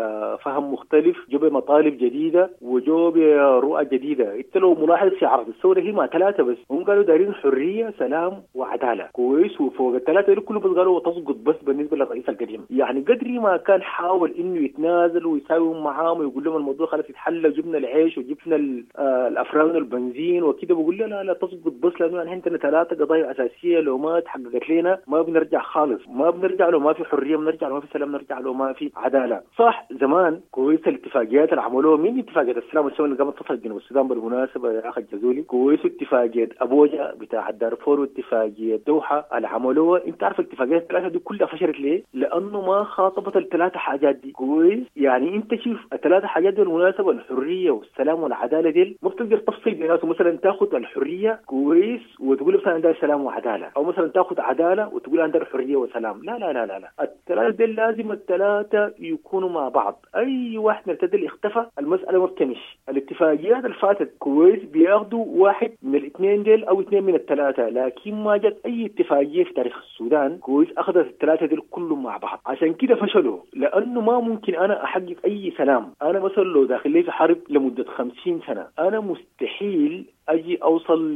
بفهم مختلف، جو بمطالب جديده وجو برؤى جديده. انت لو ملاحظ في عرض الثوره هي ما ثلاثه بس، هم قالوا دايرين حريه سلام وعداله، كويس؟ وفوق الثلاثه دول كله بس قالوا تسقط بس بالنسبه للرئيس القديم، يعني قدري ما كان حاول انه يتنازل ويساوم معاهم ويقول لهم الموضوع خلاص يتحل وجبنا العيش وجبنا الافران والبنزين وكده، بقول لا لا لا تسقط بس، لانه يعني عندنا ثلاثه قضايا اساسيه لو ما تحققت لنا ما بنرجع خالص، ما بنرجع لو ما في حريه، بنرجع لو ما في سلام، نرجع لو ما في عداله. صح زمان كويس الاتفاقيات اللي عملوها من اتفاقيه السلام والسلام اللي قامت تصل جنوب السودان بالمناسبه يا اخي الجزولي، كويس اتفاقيه ابوجا بتاع دارفور واتفاقيه دوحه اللي عملوها، انت عارف الاتفاقيات الثلاثه دي كلها فشلت ليه؟ لانه ما خاطبت الثلاثه حاجات دي، كويس؟ يعني انت شوف الثلاثه حاجات دي بالمناسبه الحريه والسلام والعداله دي ما بتقدر تفصل بيناتهم، مثلا تاخذ الحريه كويس وتقول مثلا عندها سلام وعداله، او مثلا تاخذ عداله وتقول عندها حريه وسلام، لا لا لا لا لا، الثلاثه دي لازم الثلاثه يكونوا مع بعض، اي واحد من الثلاثه اللي اختفى المساله ما بتمشي. الاتفاقيات اللي فاتت كويس بياخذوا واحد من الاثنين ديل او اثنين من الثلاثه، لكن ما جت اي اتفاقيه في تاريخ السودان كويس اخذت الثلاثه ديل كلهم مع بعض، عشان كده فشلوا، لانه ما ممكن انا احقق اي سلام. انا مثلا لو داخل لي في حرب لمده خمسين سنه انا مستحيل اجي اوصل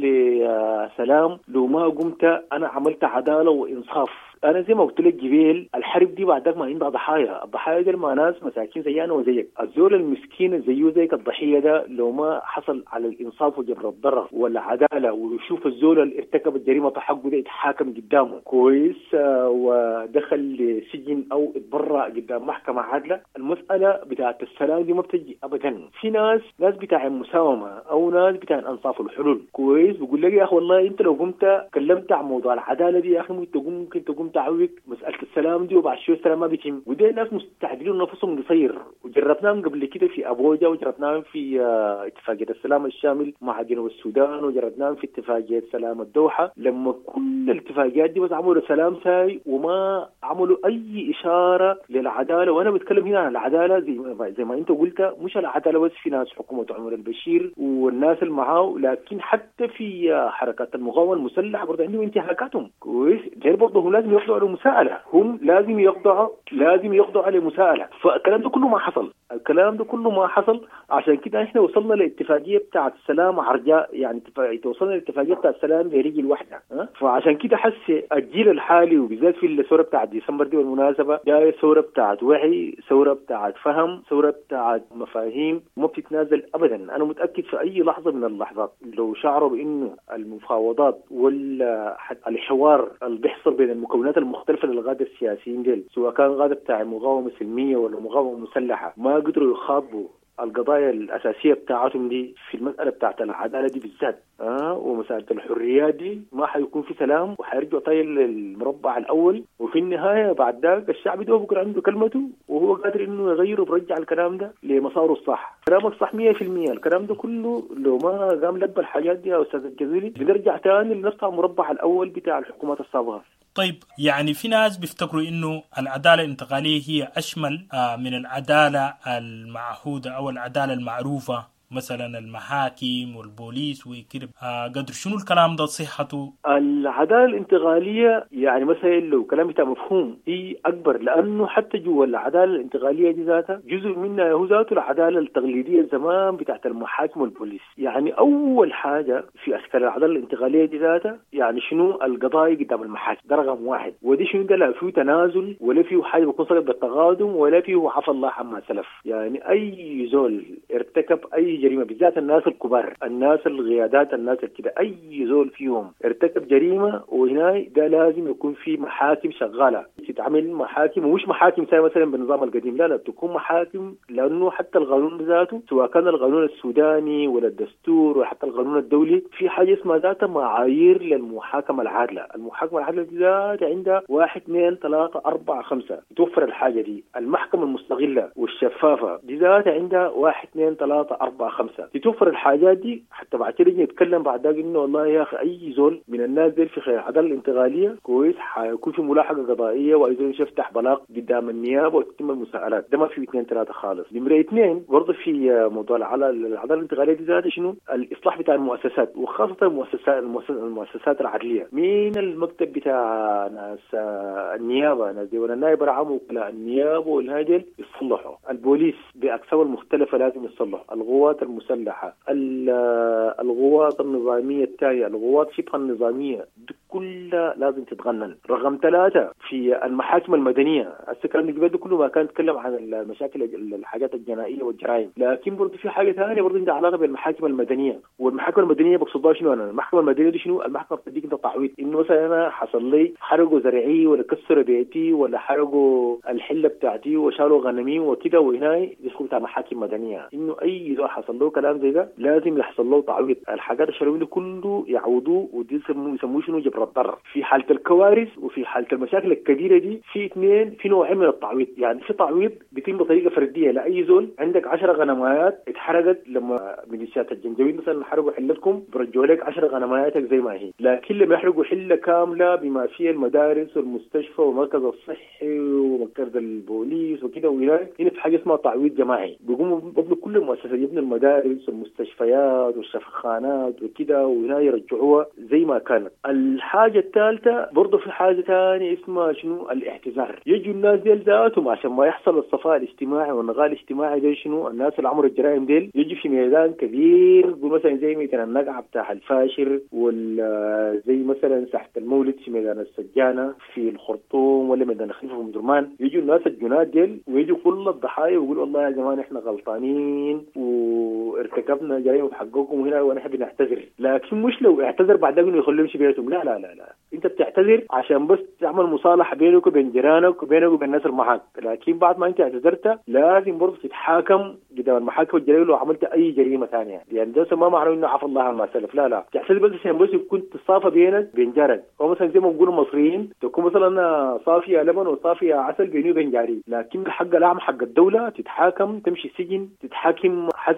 لسلام لو ما قمت انا عملت عداله وانصاف. انا زي ما قلت لك جبال الحرب دي بعدك ما عندها ضحايا، الضحايا دي ما ناس مساكين زي انا وزيك، الزول المسكين زيه زيك الضحيه ده لو ما حصل على الانصاف وجبر الضرر والعداله ويشوف الزول اللي ارتكب الجريمه حقه ده يتحاكم قدامه كويس آه ودخل لسجن او اتبرع قدام محكمه عادله، المساله بتاعت السلام دي ما بتجي ابدا. في ناس ناس بتاع المساومه او ناس بتاع الانصاف والحلول كويس بيقول لك يا اخي والله انت لو قمت كلمت عن موضوع العداله دي يا اخي ممكن تقوم ممكن تقوم تعوق مساله السلام دي وبعد شويه السلام ما بيتم، ودي ناس مستعجلين نفسهم قصير، وجربناهم قبل كده في ابوجا وجربناهم في اه اتفاقيه السلام الشامل مع جنوب السودان وجربناهم في اتفاقيه سلام الدوحه، لما كل الاتفاقيات دي بس عملوا سلام ساي وما عملوا اي اشاره للعداله. وانا بتكلم هنا عن العداله زي ما زي ما انت قلت، مش العداله بس في ناس حكومه عمر البشير والناس اللي معاه، لكن حتى في حركات المقاومه المسلحه برضه عندهم انتهاكاتهم كويس، غير برضه لازم يخضعوا لمساءلة، هم لازم يخضعوا لازم يخضعوا على مساءلة. فالكلام ده كله ما حصل، الكلام ده كله ما حصل. عشان كده احنا وصلنا لاتفاقية بتاعة السلام عرجاء، يعني وصلنا لاتفاقية بتاعة السلام برجل واحدة. أه؟ فعشان كده حس الجيل الحالي وبالذات في الثورة بتاعة ديسمبر دي بالمناسبة جاية ثورة بتاعة وعي، ثورة بتاعة فهم، ثورة بتاعة مفاهيم ما بتتنازل أبدا. أنا متأكد في أي لحظة من اللحظات لو شعروا بأنه المفاوضات والحوار اللي بيحصل بين المكونات المختلفة للغادة السياسيين ديل، سواء كان غادة بتاع مقاومة سلمية ولا مقاومة مسلحة، ما قدروا يخاطبوا القضايا الأساسية بتاعتهم دي في المسألة بتاعت العدالة دي بالذات آه ومسألة الحريات دي، ما حيكون في سلام وحيرجعوا طيل المربع الأول. وفي النهاية بعد ذلك الشعب ده بكرة عنده كلمته وهو قادر إنه يغير ويرجع الكلام ده لمساره الصح. كلامك صح مية في المية. الكلام ده كله لو ما قام لب الحاجات دي يا أستاذ الجزيري بنرجع تاني لنفس المربع الأول بتاع الحكومات السابقة. طيب يعني في ناس بيفتكروا إنه العدالة الانتقالية هي أشمل من العدالة المعهودة أو العدالة المعروفة، مثلا المحاكم والبوليس وكده. آه قدر شنو الكلام ده صحته؟ العدالة الانتقالية يعني مثلا لو كلام بتاع مفهوم هي أكبر، لأنه حتى جوا العدالة الانتقالية دي ذاتها جزء منها هو ذاته العدالة التقليدية زمان بتاعت المحاكم والبوليس. يعني أول حاجة في أشكال العدالة الانتقالية دي ذاتها يعني شنو القضايا قدام المحاكم، ده رقم واحد. ودي شنو ده لا فيه تنازل ولا فيه حاجة بيكون صلب بالتقادم ولا فيه عفى الله عما سلف. يعني أي زول ارتكب أي جريمة، بالذات الناس الكبار، الناس القيادات، الناس كده، أي زول فيهم ارتكب جريمة وهنا ده لازم يكون في محاكم شغالة تتعمل محاكم، ومش محاكم زي مثلا بالنظام القديم، لا لا تكون محاكم. لأنه حتى القانون ذاته سواء كان القانون السوداني ولا الدستور ولا حتى القانون الدولي في حاجة اسمها ذاتها معايير للمحاكمة العادلة. المحاكمة العادلة ذات عندها واحد اثنين ثلاثة أربعة خمسة توفر الحاجة دي. المحكمة المستقلة والشفافة دي ذات عندها واحد اثنين ثلاثة أربعة خمسة تتوفر الحاجات دي. حتى بعد كده نتكلم بعد ذلك انه والله يا اخي اي زول من الناس دي في العداله الانتقاليه كويس حيكون في ملاحقه قضائيه واي زول يفتح بلاغ قدام النيابه وتتم المساءلات. ده ما في اثنين ثلاثه خالص. نمره اثنين برضه في موضوع العداله الانتقاليه دي ذات شنو الاصلاح بتاع المؤسسات وخاصه المؤسسات المؤسسات العدليه. مين المكتب بتاع ناس النيابه، ناس دي ولا النائب العام ولا النيابه والهاجل يصلحوا. البوليس باقسامه المختلفه لازم يصلح. القوات المسلحة، القوات النظامية التالية، القوات شبه النظامية دي كلها لازم تتغنن. رقم ثلاثة في المحاكم المدنية. السكران الجبال ده كله ما كان يتكلم عن المشاكل الحاجات الجنائية والجرائم، لكن برضه في حاجة ثانية برضه عندها علاقة بالمحاكم المدنية. والمحاكم المدنية بقصدها شنو؟ أنا المحكمة المدنية دي شنو؟ المحكمة بتديك أنت تعويض إنه مثلا أنا حصل لي حرقوا زرعي ولا كسروا بيتي ولا حرقوا الحلة بتاعتي وشالوا غنمي وكده، وهنا يدخل بتاع محاكم مدنية إنه أي ذو حصل له كلام زي ده لازم يحصل له تعويض. الحاجات الشرعية كله يعوضوه ودي يسموه يسموه شنو جبر الضرر. في حالة الكوارث وفي حالة المشاكل الكبيرة دي في اثنين في نوعين من التعويض. يعني في تعويض بيتم بطريقة فردية لأي زول. عندك عشرة غنمات اتحرقت لما ميليشيات الجنجويد مثلا حرقوا حلتكم برجعوا لك عشرة غنماتك زي ما هي. لكن لما يحرقوا حلة كاملة بما فيها المدارس والمستشفى والمركز الصحي ومركز البوليس وكده وهناك هنا في حاجة اسمها تعويض جماعي. بيقوموا بيبنوا كل المؤسسات، يبنوا المدارس والمستشفيات والشفخانات وكده وهنا يرجعوها زي ما كانت. الحاجة الثالثة برضه في حاجة ثانية اسمها شنو الاعتذار. يجوا الناس ديل ذاتهم عشان ما يحصل الصفاء الاجتماعي والنغاء الاجتماعي دي شنو الناس اللي عملوا الجرائم ديل يجي في ميدان كبير يقول مثلا زي مثلا النقعة بتاع الفاشر ولا زي مثلا ساحة المولد في ميدان السجانة في الخرطوم ولا ميدان خليفة في مدرمان. يجوا الناس الجناد ديل ويجوا كل الضحايا ويقولوا والله يا جماعة احنا غلطانين وارتكبنا جرائم بحقكم هنا ونحن بنعتذر. لكن مش لو اعتذر بعد ذلك يخليهم يمشي بيتهم، لا لا لا لا. انت بتعتذر عشان بس تعمل مصالحة بينك وبين جيرانك وبينك وبين الناس المعاك، لكن بعد ما انت اعتذرت لازم برضه تتحاكم قدام المحاكم الجنائية لو عملت اي جريمة ثانية. يعني ده ما معناه انه عفى الله عما سلف، لا لا. تعتذر بس عشان بس يكون تصافى بينك وبين جارك، او مثلا زي ما بيقولوا المصريين تكون مثلا صافية لبن وصافية عسل بيني وبين جاري. لكن الحق الاعمى حق الدولة تتحاكم، تمشي سجن، تتحاكم حسب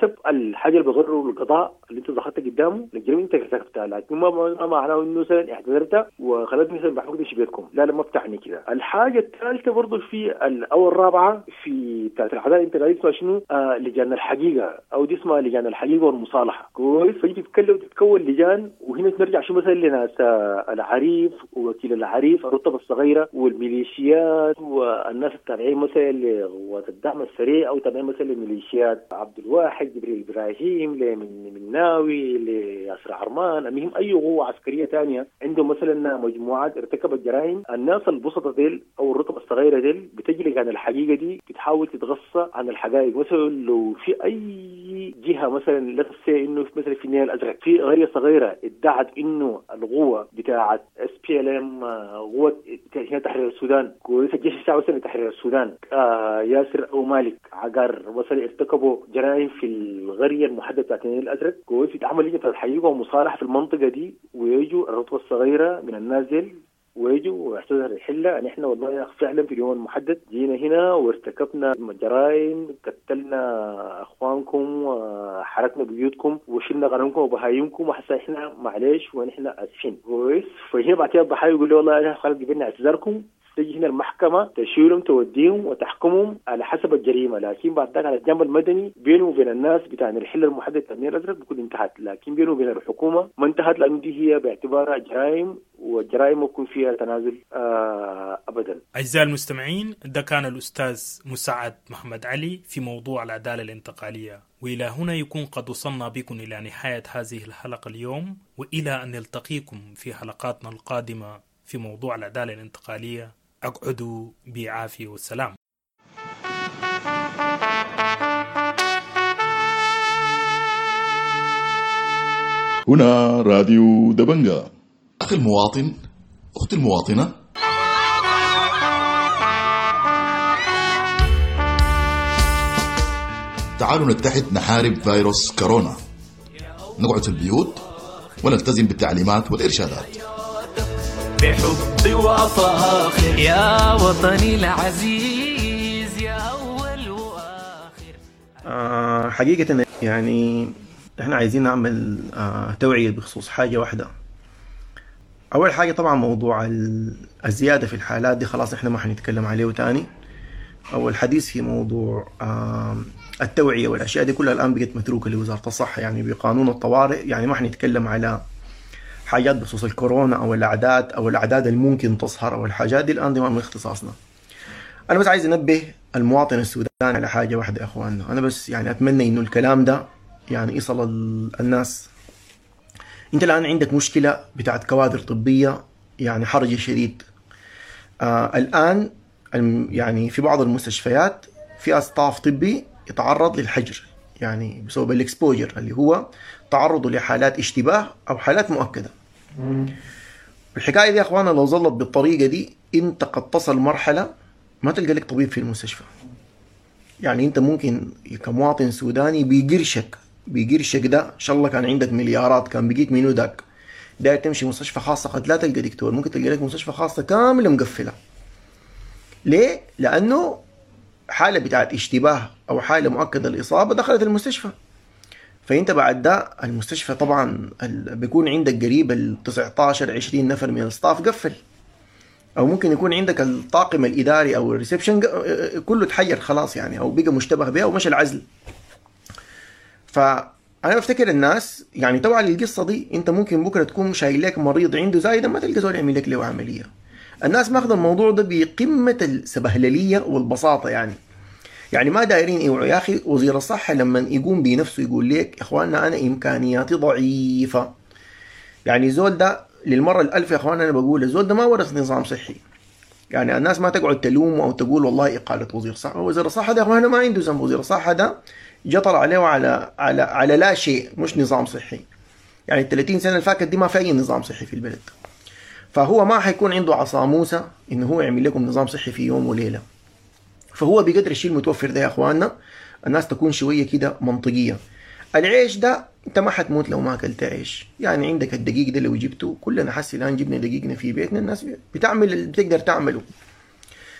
ارتكب الحاجه اللي بغره القضاء اللي انت ضغطت قدامه الجريمه انت ارتكبتها، لكن ما ما معناه انه مثلا اعتذرت وخلت مثلا بحكم في بيتكم، لا لا ما بتعني كده. الحاجه الثالثه برضه في او الرابعه في بتاعت العداله الانتقاليه اسمها شنو؟ آه لجان الحقيقه او دي اسمها لجان الحقيقه والمصالحه. كويس، فيجي تتكلم تتكون لجان، وهنا نرجع شو مثلا لناس العريف ووكيل العريف الرتب الصغيره والميليشيات والناس التابعين مثلا لقوات الدعم السريع او تابعين مثلا لميليشيات عبد الواحد جبريل ابراهيم لمن مناوي لياسر عرمان، المهم اي قوه عسكريه ثانيه عندهم مثلا مجموعات ارتكبت جرائم. الناس البسطه ديل او الرتب الصغيره ديل بتجي لجان الحقيقه دي بتحاول تتغصى عن الحقائق. مثلا لو في اي جهه مثلا لا تستطيع انه مثلا في النيل الازرق في قريه صغيره ادعت انه القوه بتاعت اس بي ال ام قوه تحرير السودان، كويس، الجيش الشعبي مثلا تحرير السودان، آه ياسر او مالك عقار مثلا ارتكبوا جرائم في القريه المحدده بتاعت النيل الازرق، كويس، يتعمل لجنه الحقيقه ومصالحه في المنطقه دي، ويجوا الرتبه الصغيره من النازل ويجوا واعتذر الحلة ان احنا والله فعلا في اليوم المحدد جينا هنا وارتكبنا جرائم، قتلنا اخوانكم وحرقنا بيوتكم وشلنا غنمكم وبهايمكم وحتى احنا معلش ونحن اسفين. كويس، فهنا بعد كده الضحايا يقول لي والله انا خلاص قبلنا اعتذاركم، تجي هنا المحكمة تشيلهم توديهم وتحكمهم على حسب الجريمة، لكن بعد ذلك على الجانب المدني بينه وبين الناس بتاع الحل المحدد تأمين الأزرق بيكون انتهت، لكن بينه وبين الحكومة ما انتهت لأنه دي هي باعتبارها جرائم، والجرائم ما يكون فيها تنازل آه أبدا. أعزائي المستمعين، ده كان الأستاذ مساعد محمد علي في موضوع العدالة الانتقالية، وإلى هنا يكون قد وصلنا بكم إلى نهاية هذه الحلقة اليوم، وإلى أن نلتقيكم في حلقاتنا القادمة في موضوع العدالة الانتقالية. أقعدوا بعافية والسلام. هنا راديو دبنجا. أخي المواطن، أختي المواطنة، تعالوا نتحد نحارب فيروس كورونا، نقعد في البيوت ونلتزم بالتعليمات والإرشادات بحب وفاخر يا وطني العزيز يا أول وآخر. آه حقيقة يعني احنا عايزين نعمل آه توعية بخصوص حاجة واحدة. أول حاجة طبعا موضوع الزيادة في الحالات دي خلاص احنا ما حنتكلم عليه تاني، أو الحديث في موضوع آه التوعية والأشياء دي كلها الآن بقت متروكة لوزارة الصحة، يعني بقانون الطوارئ، يعني ما حنتكلم على حاجات بخصوص الكورونا او الاعداد او الاعداد الممكن تظهر او الحاجات دي، الان دي ما من اختصاصنا. انا بس عايز انبه المواطن السوداني على حاجه واحده يا اخواننا، انا بس يعني اتمنى انه الكلام ده يعني يصل الناس. انت الان عندك مشكله بتاعت كوادر طبيه يعني حرج شديد. آه الان يعني في بعض المستشفيات في استاف طبي يتعرض للحجر، يعني بسبب الاكسبوجر اللي هو تعرضوا لحالات اشتباه او حالات مؤكده. الحكايه دي يا اخوانا لو ظلت بالطريقه دي انت قد تصل مرحله ما تلقى لك طبيب في المستشفى. يعني انت ممكن كمواطن سوداني بيقرشك بيقرشك ده ان شاء الله كان عندك مليارات كان بيجيك منو داك داير تمشي مستشفى خاصه قد لا تلقى دكتور، ممكن تلقى لك مستشفى خاصه كامله مقفله. ليه؟ لانه حاله بتاعت اشتباه او حاله مؤكده الاصابه دخلت المستشفى، فانت بعد ده المستشفى طبعا بيكون عندك قريب ال تسعتاشر عشرين نفر من الستاف قفل، او ممكن يكون عندك الطاقم الاداري او الريسبشن كله تحير خلاص يعني، او بقى مشتبه بها ومشى العزل. فانا بفتكر الناس يعني طبعا القصه دي انت ممكن بكره تكون شايل لك مريض عنده زايده ما تلقى زول يعمل لك له عمليه. الناس ماخذ الموضوع ده بقمه السبهلليه والبساطه، يعني يعني ما دايرين يوعوا. يا اخي وزير الصحه لما يقوم بنفسه يقول لك يا اخواننا انا امكانياتي ضعيفه، يعني زول ده للمره الالف يا اخواننا انا بقول الزول ده ما ورث نظام صحي. يعني الناس ما تقعد تلومه او تقول والله اقاله وزير الصحه، وزير الصحه ده يا اخواننا ما عنده ذنب، وزير الصحه ده جطر عليه على على على لا شيء، مش نظام صحي. يعني ال ثلاثين سنه اللي فاتت دي ما في اي نظام صحي في البلد، فهو ما حيكون عنده عصا موسى انه هو يعمل لكم نظام صحي في يوم وليله. فهو بقدر الشيء المتوفر ده يا اخواننا الناس تكون شويه كده منطقيه. العيش ده انت ما حتموت لو ما اكلت عيش، يعني عندك الدقيق ده لو جبته كلنا حسي الان جبنا دقيقنا في بيتنا الناس بتعمل اللي بتقدر تعمله.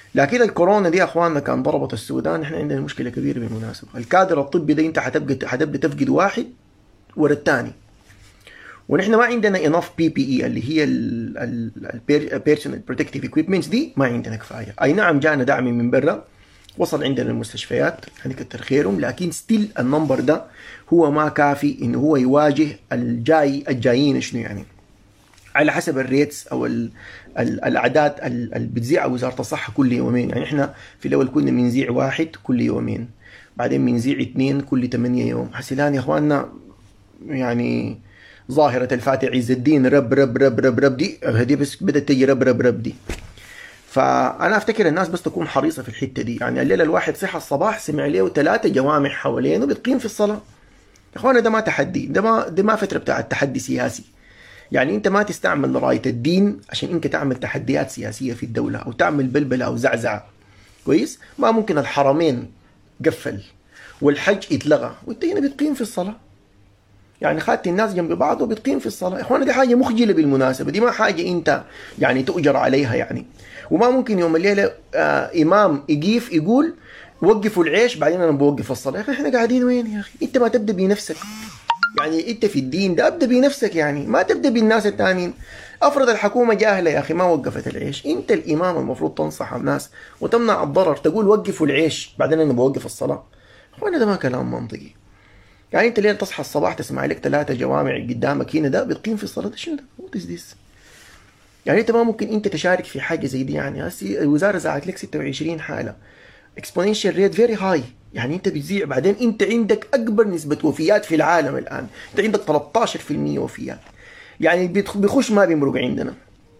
لكن الكورونا دي يا اخواننا كان ضربت السودان، احنا عندنا مشكله كبيره بالمناسبه. الكادر الطبي ده انت حتبقى حتبدا تفقد واحد ورا الثاني، ونحن ما عندنا انف بي بي اي اللي هي البيرسونال بروتكتيف ايكويبمنتس دي، ما عندنا كفايه. اي نعم جانا دعم من برا وصل عندنا المستشفيات يعني كتر خيرهم، لكن ستيل النمبر ده هو ما كافي انه هو يواجه الجاي الجايين شنو يعني. على حسب الريتس او ال ال الاعداد اللي بتذيع وزاره الصحه كل يومين. يعني احنا في الاول كنا بنذيع واحد كل يومين، بعدين بنذيع اثنين كل ثمانية يوم. حسيلان يا اخواننا يعني ظاهره الفاتح عز الدين رب رب رب رب رب دي هذه بس بدات تجي رب رب رب دي. فانا افتكر الناس بس تكون حريصه في الحته دي. يعني الليله الواحد صحى الصباح سمع له ثلاثه جوامع حوالينه بتقيم في الصلاه. يا اخوانا ده ما تحدي، ده ما ده ما فتره بتاعت تحدي سياسي. يعني انت ما تستعمل رايه الدين عشان انت تعمل تحديات سياسيه في الدوله او تعمل بلبله او زعزعه. كويس؟ ما ممكن الحرمين قفل والحج اتلغى وانت هنا بتقيم في الصلاه. يعني خدت الناس جنب بعض وبتقيم في الصلاه. يا اخوانا دي حاجه مخجله بالمناسبه، دي ما حاجه انت يعني تؤجر عليها يعني. وما ممكن يوم الليله آه امام يقيف يقول وقفوا العيش بعدين انا بوقف الصلاه. يا اخي احنا قاعدين وين يا اخي؟ انت ما تبدا بنفسك. يعني انت في الدين ده ابدا بنفسك، يعني ما تبدا بالناس الثانيين. افرض الحكومه جاهله يا اخي ما وقفت العيش، انت الامام المفروض تنصح الناس وتمنع الضرر، تقول وقفوا العيش بعدين انا بوقف الصلاه. وانا ده ما كلام منطقي. يعني انت ليه تصحى الصباح تسمع لك ثلاثه جوامع قدامك هنا ده بتقيم في الصلاه؟ ده شنو ده؟ وات از ذس؟ يعني انت ما ممكن انت تشارك في حاجه زي دي. يعني هسه الوزاره زعت لك ستة وعشرين حاله exponential rate very high. يعني انت بتزيع بعدين انت عندك اكبر نسبه وفيات في العالم الان، انت عندك ثلاثة عشر بالمئة وفيات. يعني بيخش ما بيمرق عندنا.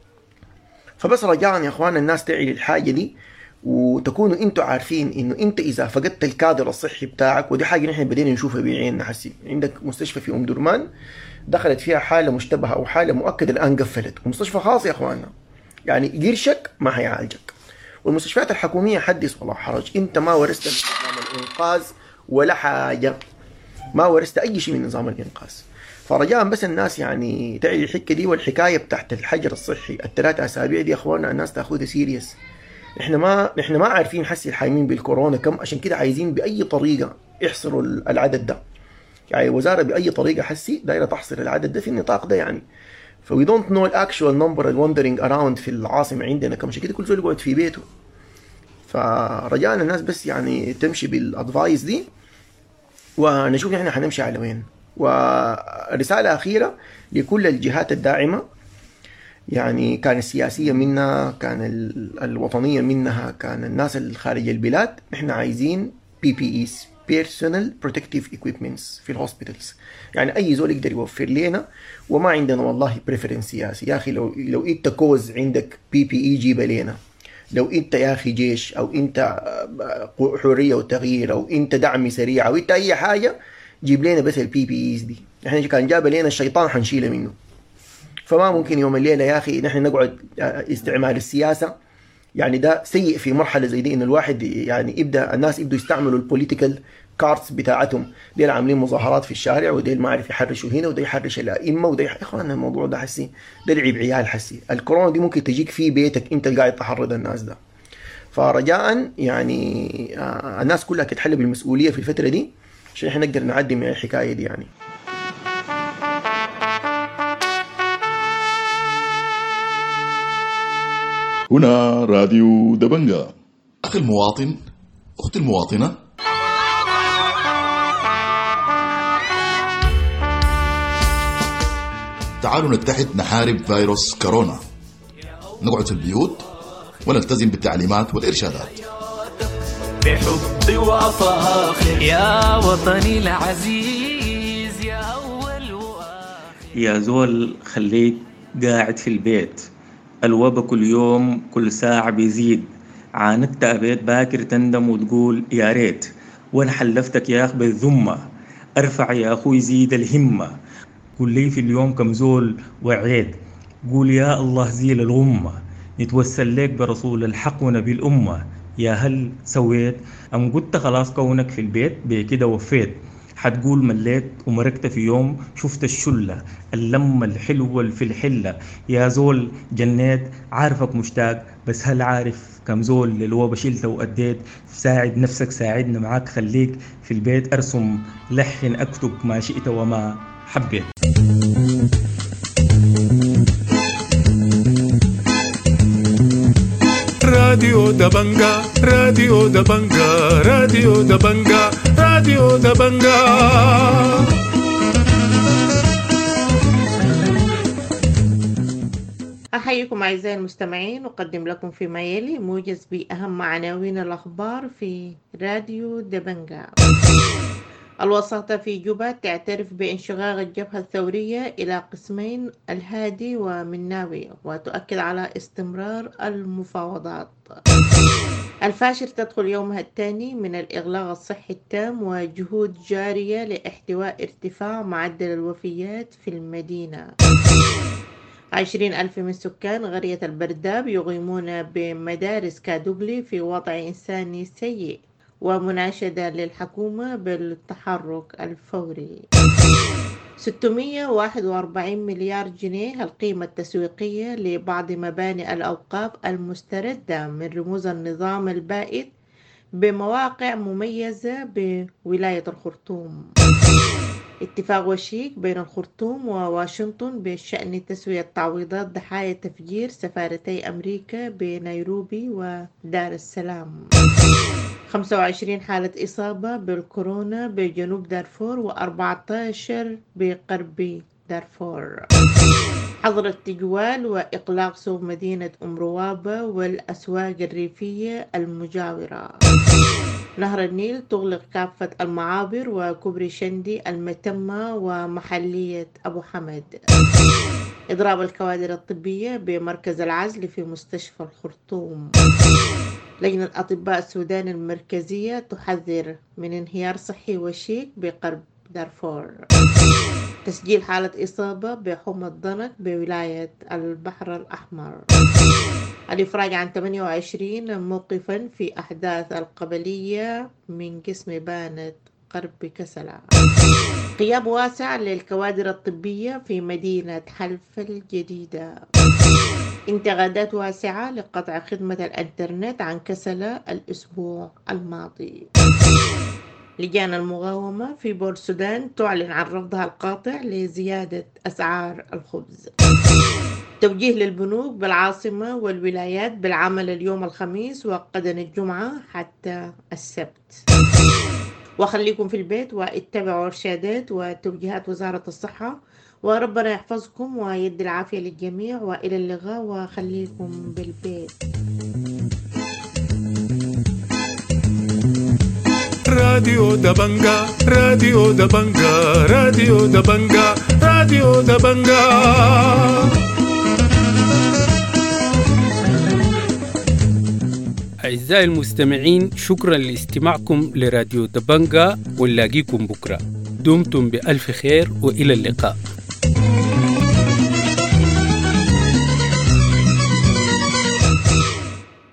فبس رجاء يا اخوان الناس تعي الحاجه دي، وتكونوا انتوا عارفين انه انت اذا فقدت الكادر الصحي بتاعك، ودي حاجه نحن بدينا نشوفها بعيننا حسي. عندك مستشفى في ام درمان دخلت فيها حاله مشتبهه او حاله مؤكده الان قفلت، ومستشفى خاص يا اخواننا. يعني قرشك ما هيعالجك. والمستشفيات الحكوميه حدث ولا حرج، انت ما ورثت نظام الانقاذ ولا حاجه، ما ورثت اي شيء من نظام الانقاذ. فرجاء بس الناس يعني تعي الحكه دي. والحكايه بتاعت الحجر الصحي الثلاث اسابيع دي يا اخواننا الناس تاخذها سيريس. احنا ما احنا ما عارفين حسي الحايمين بالكورونا كم، عشان كده عايزين باي طريقه يحصروا العدد ده. يعني الوزاره باي طريقه حسي دايره تحصر العدد ده في النطاق ده يعني. ف we don't know the actual number wandering around في العاصمه عندنا كم، عشان كده كل زول يقعد في بيته. فرجاء الناس بس يعني تمشي بالادفايس دي ونشوف احنا حنمشي على وين. ورساله اخيره لكل الجهات الداعمه، يعني كان السياسيه منها، كان الوطنيه منها، كان الناس الخارج البلاد. احنا عايزين بي بي ايز personal protective equipments في الهوسبيتالز. يعني اي زول يقدر يوفر لنا، وما عندنا والله بريفرنس سياسي. يا اخي لو لو انت كوز عندك بي بي اي جيبها لنا. لو انت يا اخي جيش او انت حريه وتغيير او انت دعم سريع او انت اي حاجه، جيب لنا بس البي بي ايز دي. احنا كان جاب لنا الشيطان حنشيله منه. فما ممكن يوم الليله يا اخي نحن نقعد استعمال السياسه. يعني ده سيء في مرحله زي دي، ان الواحد يعني يبدا الناس يبدوا يستعملوا البوليتيكال كارتس بتاعتهم. ديل عاملين مظاهرات في الشارع، وديل ما عارف يحرشوا هنا، وده يحرش الائمه، وده يح... اخوان الموضوع ده حسي ده لعب عيال حسي. الكورونا دي ممكن تجيك في بيتك انت قاعد تحرض الناس ده. فرجاء يعني آه الناس كلها تتحل بالمسؤوليه في الفتره دي عشان احنا نقدر نعدي من الحكايه دي يعني. هنا راديو دبنجة. أخي المواطن، أختي المواطنة، تعالوا نتحد نحارب فيروس كورونا. نقعد في البيوت ونلتزم بالتعليمات والإرشادات. بحبي وأفاخر يا وطني العزيز، يا أول وآخر. يا زول خليك قاعد في البيت، الوبا كل يوم كل ساعة بيزيد. عانقت أبيت باكر تندم وتقول يا ريت، وانا حلفتك يا أخ بالذمة. ارفع يا أخوي زيد الهمة، قول لي في اليوم كم زول وعيد. قول يا الله زيل الغمة، نتوسل لك برسول الحق ونبي الأمة. يا هل سويت أم قلت خلاص كونك في البيت بكده وفيت؟ حتقول مليت ومرقت في يوم شفت الشلة اللمة الحلوة في الحلة يا زول جنيت عارفك مشتاق بس هل عارف كم زول للوبة شلته وأديت ساعد نفسك ساعدنا معاك خليك في البيت أرسم لحن أكتب ما شئت وما حبيت. راديو دبنجا راديو دبنجا راديو دبنجا راديو دبنجا. أحييكم أعزائي المستمعين، أقدم لكم فيما يلي موجز بأهم عناوين الأخبار في راديو دبنجا. الوساطة في جوبا تعترف بانشقاق الجبهة الثورية إلى قسمين الهادي ومناوي وتؤكد على استمرار المفاوضات. الفاشر تدخل يومها الثاني من الإغلاق الصحي التام وجهود جارية لاحتواء ارتفاع معدل الوفيات في المدينة. عشرين ألف من سكان قرية البرداب يقيمون بمدارس كادوغلي في وضع إنساني سيء ومناشدة للحكومة بالتحرك الفوري. ستمئة وواحد وأربعين مليار جنيه القيمة التسويقية لبعض مباني الأوقاف المستردة من رموز النظام البائد بمواقع مميزة بولاية الخرطوم. اتفاق وشيك بين الخرطوم وواشنطن بشأن تسوية تعويضات ضحايا تفجير سفارتي أمريكا بنيروبي ودار السلام. خمسة وعشرين حالة إصابة بالكورونا بجنوب دارفور وأربعة عشر بغرب دارفور. حظر التجوال وإغلاق سوق مدينة أم روابة والأسواق الريفية المجاورة. نهر النيل تغلق كافة المعابر وكوبري شندي المتمة ومحلية أبو حمد. إضراب الكوادر الطبية بمركز العزل في مستشفى الخرطوم. لجنة أطباء السودان المركزية تحذر من انهيار صحي وشيك بقرب دارفور. تسجيل حالة إصابة بحمى الضنك بولاية البحر الأحمر. الإفراج عن ثمانية وعشرين موقفا في أحداث القبلية من قسم بانت قرب كسلة. غياب واسع للكوادر الطبية في مدينة حلف الجديدة. انتقادات واسعة لقطع خدمة الانترنت عن كسلة الأسبوع الماضي. لجان المقاومة في بور السودان تعلن عن رفضها القاطع لزيادة أسعار الخبز. توجيه للبنوك بالعاصمة والولايات بالعمل اليوم الخميس وغدا الجمعة حتى السبت. وخليكم في البيت واتبعوا إرشادات وتوجيهات وزارة الصحة، وربنا يحفظكم ويدي العافية للجميع، وإلى اللقاء وخليكم بالبيت. راديو دبنجا راديو دبنجا راديو دبنجا راديو دبنجا. أعزائي المستمعين، شكرا لاستماعكم لراديو دبنجا، ونلاقيكم بكرة. دمتم بألف خير وإلى اللقاء.